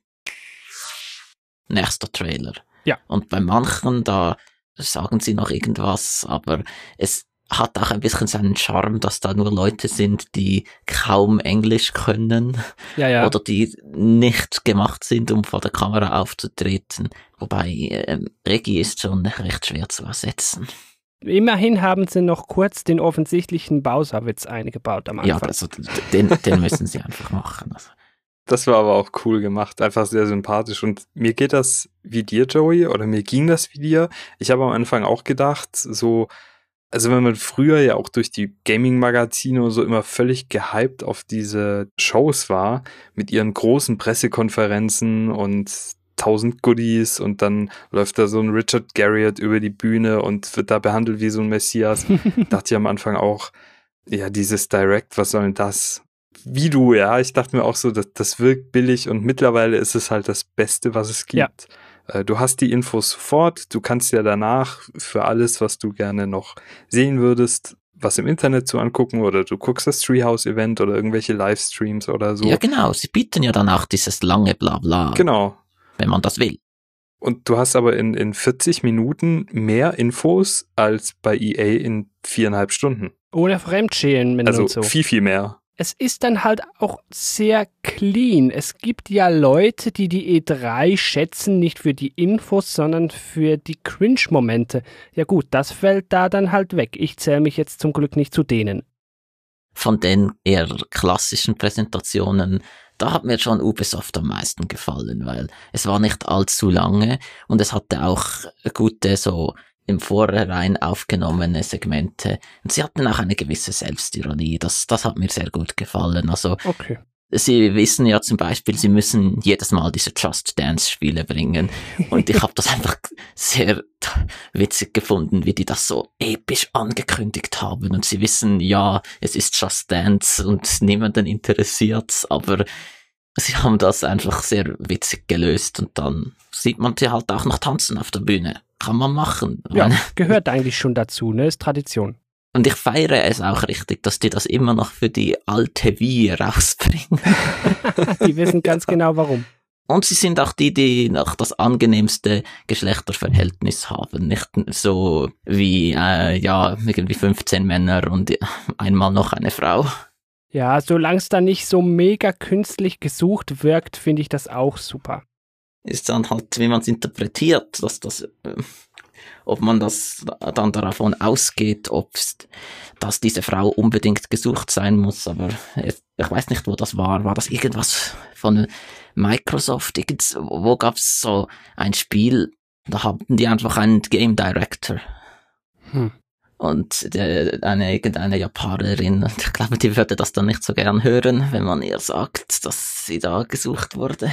nächster Trailer. Ja. Und bei manchen, da sagen sie noch irgendwas, aber es hat auch ein bisschen seinen Charme, dass da nur Leute sind, die kaum Englisch können. Ja, ja. Oder die nicht gemacht sind, um vor der Kamera aufzutreten. Wobei, äh, Regi ist schon recht schwer zu ersetzen. Immerhin haben sie noch kurz den offensichtlichen Bowser-Witz eingebaut am Anfang. Ja, also den, den müssen sie einfach machen. Also. Das war aber auch cool gemacht, einfach sehr sympathisch. Und mir geht das wie dir, Joey, oder mir ging das wie dir. Ich habe am Anfang auch gedacht, so, also wenn man früher ja auch durch die Gaming-Magazine und so immer völlig gehypt auf diese Shows war, mit ihren großen Pressekonferenzen und tausend Goodies und dann läuft da so ein Richard Garriott über die Bühne und wird da behandelt wie so ein Messias. Dachte ich am Anfang auch, ja, dieses Direct, was soll denn das? Wie du, ja, ich dachte mir auch so, das, das wirkt billig und mittlerweile ist es halt das Beste, was es gibt. Ja. Du hast die Infos sofort, du kannst ja danach für alles, was du gerne noch sehen würdest, was im Internet zu angucken oder du guckst das Treehouse-Event oder irgendwelche Livestreams oder so. Ja, genau, sie bieten ja dann auch dieses lange Blabla. Genau. Wenn man das will. Und du hast aber in, in vierzig Minuten mehr Infos als bei E A in viereinhalb Stunden. Ohne Fremdschämen also und so. Also viel, viel mehr. Es ist dann halt auch sehr clean. Es gibt ja Leute, die die E drei schätzen, nicht für die Infos, sondern für die Cringe-Momente. Ja gut, das fällt da dann halt weg. Ich zähle mich jetzt zum Glück nicht zu denen. Von den eher klassischen Präsentationen, da hat mir schon Ubisoft am meisten gefallen, weil es war nicht allzu lange und es hatte auch gute so im Vorhinein aufgenommene Segmente. Und sie hatten auch eine gewisse Selbstironie. Das, das hat mir sehr gut gefallen. Also, okay. Sie wissen ja zum Beispiel, sie müssen jedes Mal diese Just Dance Spiele bringen. Und ich habe das einfach sehr witzig gefunden, wie die das so episch angekündigt haben. Und sie wissen, ja, es ist Just Dance und niemanden interessiert's, aber sie haben das einfach sehr witzig gelöst. Und dann sieht man sie halt auch noch tanzen auf der Bühne. Kann man machen. Ja, gehört eigentlich schon dazu, ne? Ist Tradition. Und ich feiere es auch richtig, dass die das immer noch für die alte Wii rausbringen. Die wissen ganz genau warum. Und sie sind auch die, die noch das angenehmste Geschlechterverhältnis haben. Nicht so wie, äh, ja, irgendwie fünfzehn Männer und einmal noch eine Frau. Ja, solange es dann nicht so mega künstlich gesucht wirkt, finde ich das auch super. Ist dann halt, wie man es interpretiert, dass das, äh, ob man das dann davon ausgeht, ob dass diese Frau unbedingt gesucht sein muss, aber ich, ich weiß nicht, wo das war. War das irgendwas von Microsoft? Irgend, wo gab es so ein Spiel, da hatten die einfach einen Game Director. Hm. Und der, eine, irgendeine Japanerin, und ich glaube, die würde das dann nicht so gern hören, wenn man ihr sagt, dass sie da gesucht wurde.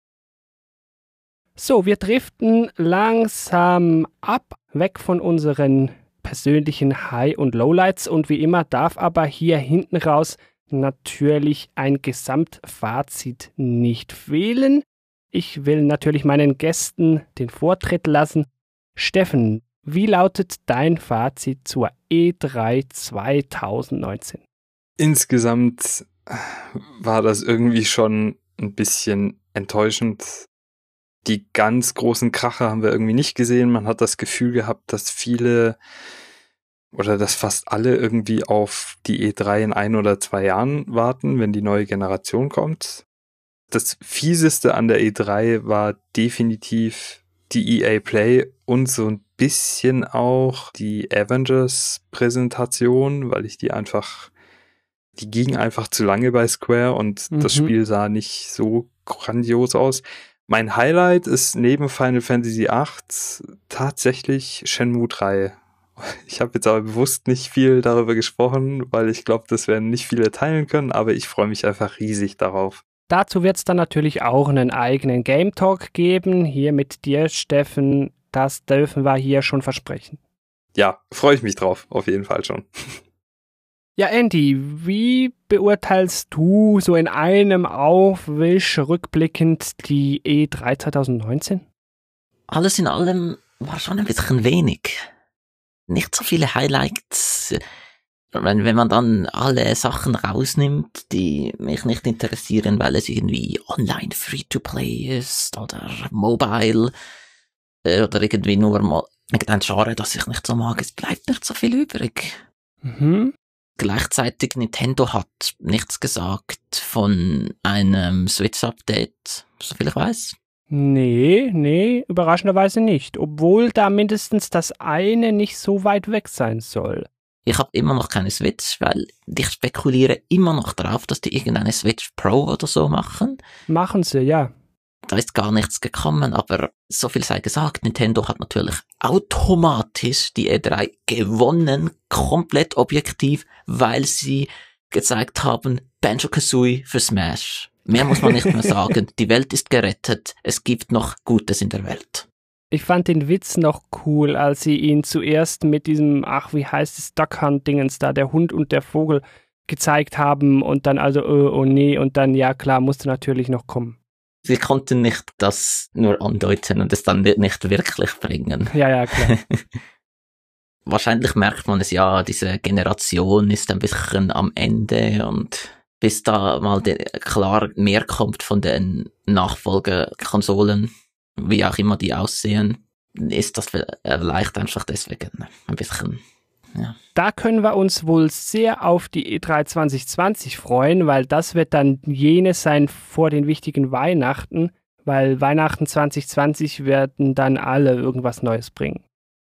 So, wir driften langsam ab, weg von unseren persönlichen High- und Lowlights und wie immer darf aber hier hinten raus natürlich ein Gesamtfazit nicht fehlen. Ich will natürlich meinen Gästen den Vortritt lassen. Steffen, wie lautet dein Fazit zur E drei zwanzig neunzehn? Insgesamt war das irgendwie schon ein bisschen enttäuschend. Die ganz großen Kracher haben wir irgendwie nicht gesehen. Man hat das Gefühl gehabt, dass viele oder dass fast alle irgendwie auf die E drei in ein oder zwei Jahren warten, wenn die neue Generation kommt. Das Fieseste an der E drei war definitiv die E A Play und so ein bisschen auch die Avengers-Präsentation, weil ich die einfach, die ging einfach zu lange bei Square und mhm. das Spiel sah nicht so grandios aus. Mein Highlight ist neben Final Fantasy acht tatsächlich Shenmue drei. Ich habe jetzt aber bewusst nicht viel darüber gesprochen, weil ich glaube, das werden nicht viele teilen können, aber ich freue mich einfach riesig darauf. Dazu wird es dann natürlich auch einen eigenen Game Talk geben, hier mit dir, Steffen. Das dürfen wir hier schon versprechen. Ja, freue ich mich drauf, auf jeden Fall schon. Ja, Andy, wie beurteilst du so in einem Aufwisch rückblickend die E drei zwanzig neunzehn? Alles in allem war schon ein bisschen wenig. Nicht so viele Highlights. Wenn, wenn man dann alle Sachen rausnimmt, die mich nicht interessieren, weil es irgendwie online Free-to-Play ist oder Mobile äh, oder irgendwie nur mal irgendein Genre, das ich nicht so mag, es bleibt nicht so viel übrig. Mhm. Gleichzeitig Nintendo hat nichts gesagt von einem Switch-Update, soviel ich weiß. Nee, nee, überraschenderweise nicht. Obwohl da mindestens das eine nicht so weit weg sein soll. Ich habe immer noch keine Switch, weil ich spekuliere immer noch darauf, dass die irgendeine Switch Pro oder so machen. Machen sie, ja. Da ist gar nichts gekommen, aber so viel sei gesagt, Nintendo hat natürlich automatisch die E drei gewonnen, komplett objektiv, weil sie gezeigt haben, Banjo-Kazooie für Smash. Mehr muss man nicht mehr sagen. Die Welt ist gerettet. Es gibt noch Gutes in der Welt. Ich fand den Witz noch cool, als sie ihn zuerst mit diesem, ach, wie heißt es, Duck Hunt-Dingens da, der Hund und der Vogel gezeigt haben und dann also, oh, oh nee, und dann, ja klar, musste natürlich noch kommen. Sie konnten nicht das nur andeuten und es dann nicht wirklich bringen. Ja, ja, klar. Wahrscheinlich merkt man es ja, diese Generation ist ein bisschen am Ende und bis da mal de- klar mehr kommt von den Nachfolgekonsolen, wie auch immer die aussehen, ist das vielleicht einfach deswegen ein bisschen, ja. Da können wir uns wohl sehr auf die E drei zwanzig zwanzig freuen, weil das wird dann jene sein vor den wichtigen Weihnachten, weil Weihnachten zwanzig zwanzig werden dann alle irgendwas Neues bringen.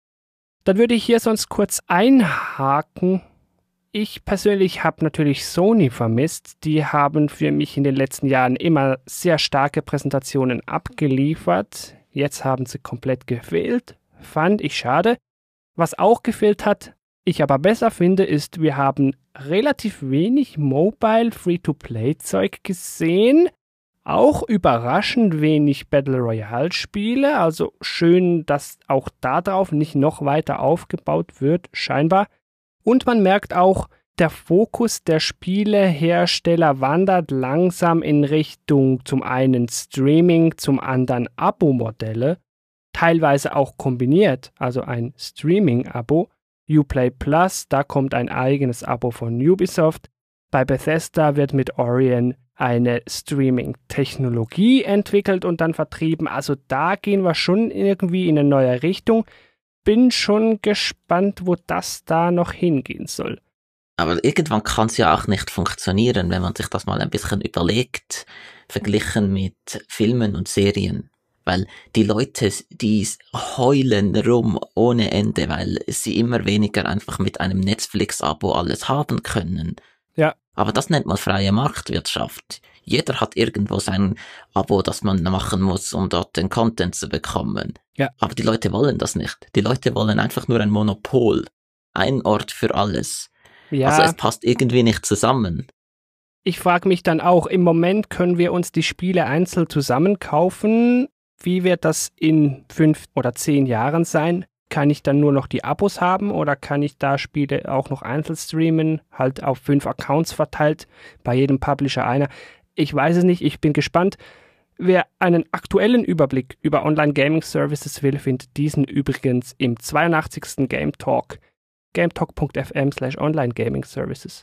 Dann würde ich hier sonst kurz einhaken. Ich persönlich habe natürlich Sony vermisst. Die haben für mich in den letzten Jahren immer sehr starke Präsentationen abgeliefert. Jetzt haben sie komplett gefehlt. Fand ich schade. Was auch gefehlt hat, ich aber besser finde, ist, wir haben relativ wenig Mobile Free-to-Play-Zeug gesehen. Auch überraschend wenig Battle Royale-Spiele. Also schön, dass auch darauf nicht noch weiter aufgebaut wird, scheinbar. Und man merkt auch, der Fokus der Spielehersteller wandert langsam in Richtung zum einen Streaming, zum anderen Abo-Modelle, teilweise auch kombiniert, also ein Streaming-Abo. Uplay Plus, da kommt ein eigenes Abo von Ubisoft. Bei Bethesda wird mit Orion eine Streaming-Technologie entwickelt und dann vertrieben. Also da gehen wir schon irgendwie in eine neue Richtung. Bin schon gespannt, wo das da noch hingehen soll. Aber irgendwann kann es ja auch nicht funktionieren, wenn man sich das mal ein bisschen überlegt, verglichen mit Filmen und Serien. Weil die Leute, die heulen rum ohne Ende, weil sie immer weniger einfach mit einem Netflix-Abo alles haben können. Ja. Aber das nennt man freie Marktwirtschaft. Jeder hat irgendwo sein Abo, das man machen muss, um dort den Content zu bekommen. Ja. Aber die Leute wollen das nicht. Die Leute wollen einfach nur ein Monopol. Ein Ort für alles. Ja. Also es passt irgendwie nicht zusammen. Ich frage mich dann auch, im Moment können wir uns die Spiele einzeln zusammenkaufen. Wie wird das in fünf oder zehn Jahren sein? Kann ich dann nur noch die Abos haben oder kann ich da Spiele auch noch einzeln streamen, halt auf fünf Accounts verteilt, bei jedem Publisher einer? Ich weiß es nicht, ich bin gespannt. Wer einen aktuellen Überblick über Online-Gaming-Services will, findet diesen übrigens im zweiundachtzigsten Game Talk, gametalk.fm slash online-gaming-services.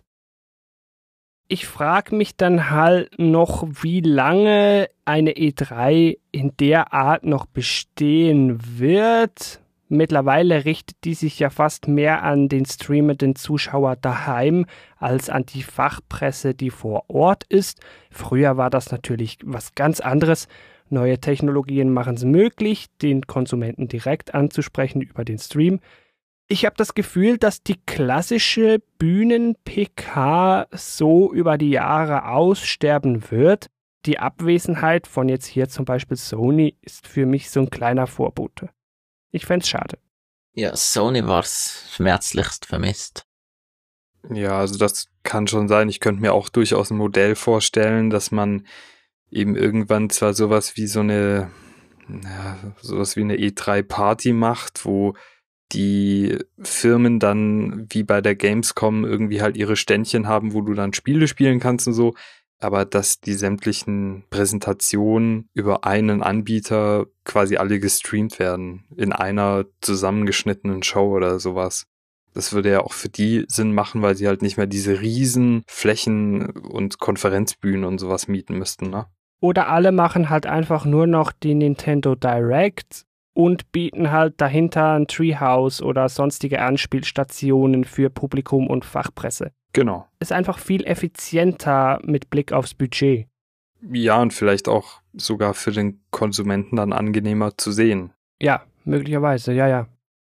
Ich frage mich dann halt noch, wie lange eine E drei in der Art noch bestehen wird. Mittlerweile richtet die sich ja fast mehr an den streamenden Zuschauer daheim als an die Fachpresse, die vor Ort ist. Früher war das natürlich was ganz anderes. Neue Technologien machen es möglich, den Konsumenten direkt anzusprechen über den Stream. Ich habe das Gefühl, dass die klassische Bühnen-P K so über die Jahre aussterben wird. Die Abwesenheit von jetzt hier zum Beispiel Sony ist für mich so ein kleiner Vorbote. Ich fänd's schade. Ja, Sony war's schmerzlichst vermisst. Ja, also das kann schon sein. Ich könnte mir auch durchaus ein Modell vorstellen, dass man eben irgendwann zwar sowas wie so eine, ja, sowas wie eine E drei Party macht, wo die Firmen dann wie bei der Gamescom irgendwie halt ihre Ständchen haben, wo du dann Spiele spielen kannst und so, aber dass die sämtlichen Präsentationen über einen Anbieter quasi alle gestreamt werden in einer zusammengeschnittenen Show oder sowas. Das würde ja auch für die Sinn machen, weil sie halt nicht mehr diese riesen Flächen und Konferenzbühnen und sowas mieten müssten, ne? Oder alle machen halt einfach nur noch die Nintendo Direct und bieten halt dahinter ein Treehouse oder sonstige Anspielstationen für Publikum und Fachpresse. Genau. Ist einfach viel effizienter mit Blick aufs Budget. Ja, und vielleicht auch sogar für den Konsumenten dann angenehmer zu sehen. Ja, möglicherweise, ja, ja.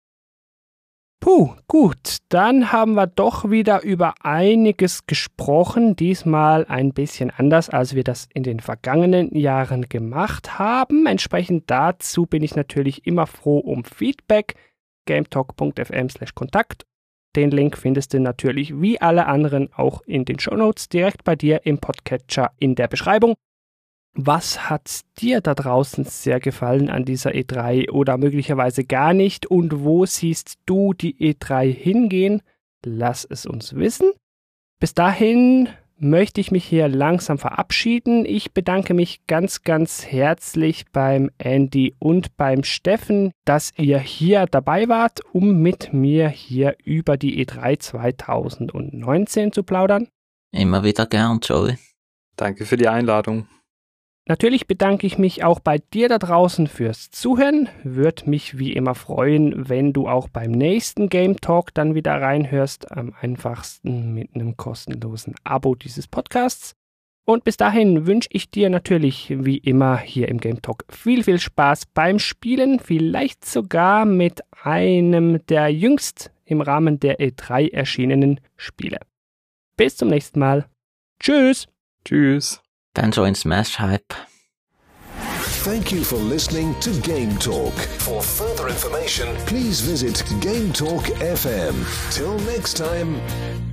Puh, gut, dann haben wir doch wieder über einiges gesprochen, diesmal ein bisschen anders, als wir das in den vergangenen Jahren gemacht haben. Entsprechend dazu bin ich natürlich immer froh um Feedback. gametalk.fm slash Kontakt. Den Link findest du natürlich wie alle anderen auch in den Shownotes direkt bei dir im Podcatcher in der Beschreibung. Was hat dir da draußen sehr gefallen an dieser E drei oder möglicherweise gar nicht? Und wo siehst du die E drei hingehen? Lass es uns wissen. Bis dahin möchte ich mich hier langsam verabschieden. Ich bedanke mich ganz, ganz herzlich beim Andy und beim Steffen, dass ihr hier dabei wart, um mit mir hier über die E drei zwanzig neunzehn zu plaudern. Immer wieder gern, Joey. Danke für die Einladung. Natürlich bedanke ich mich auch bei dir da draußen fürs Zuhören. Würde mich wie immer freuen, wenn du auch beim nächsten Game Talk dann wieder reinhörst. Am einfachsten mit einem kostenlosen Abo dieses Podcasts. Und bis dahin wünsche ich dir natürlich wie immer hier im Game Talk viel, viel Spaß beim Spielen. Vielleicht sogar mit einem der jüngst im Rahmen der E drei erschienenen Spiele. Bis zum nächsten Mal. Tschüss. Tschüss. Dann join Smash Hype. Thank you for listening to Game Talk. For further information, please visit Game Talk F M. Till next time.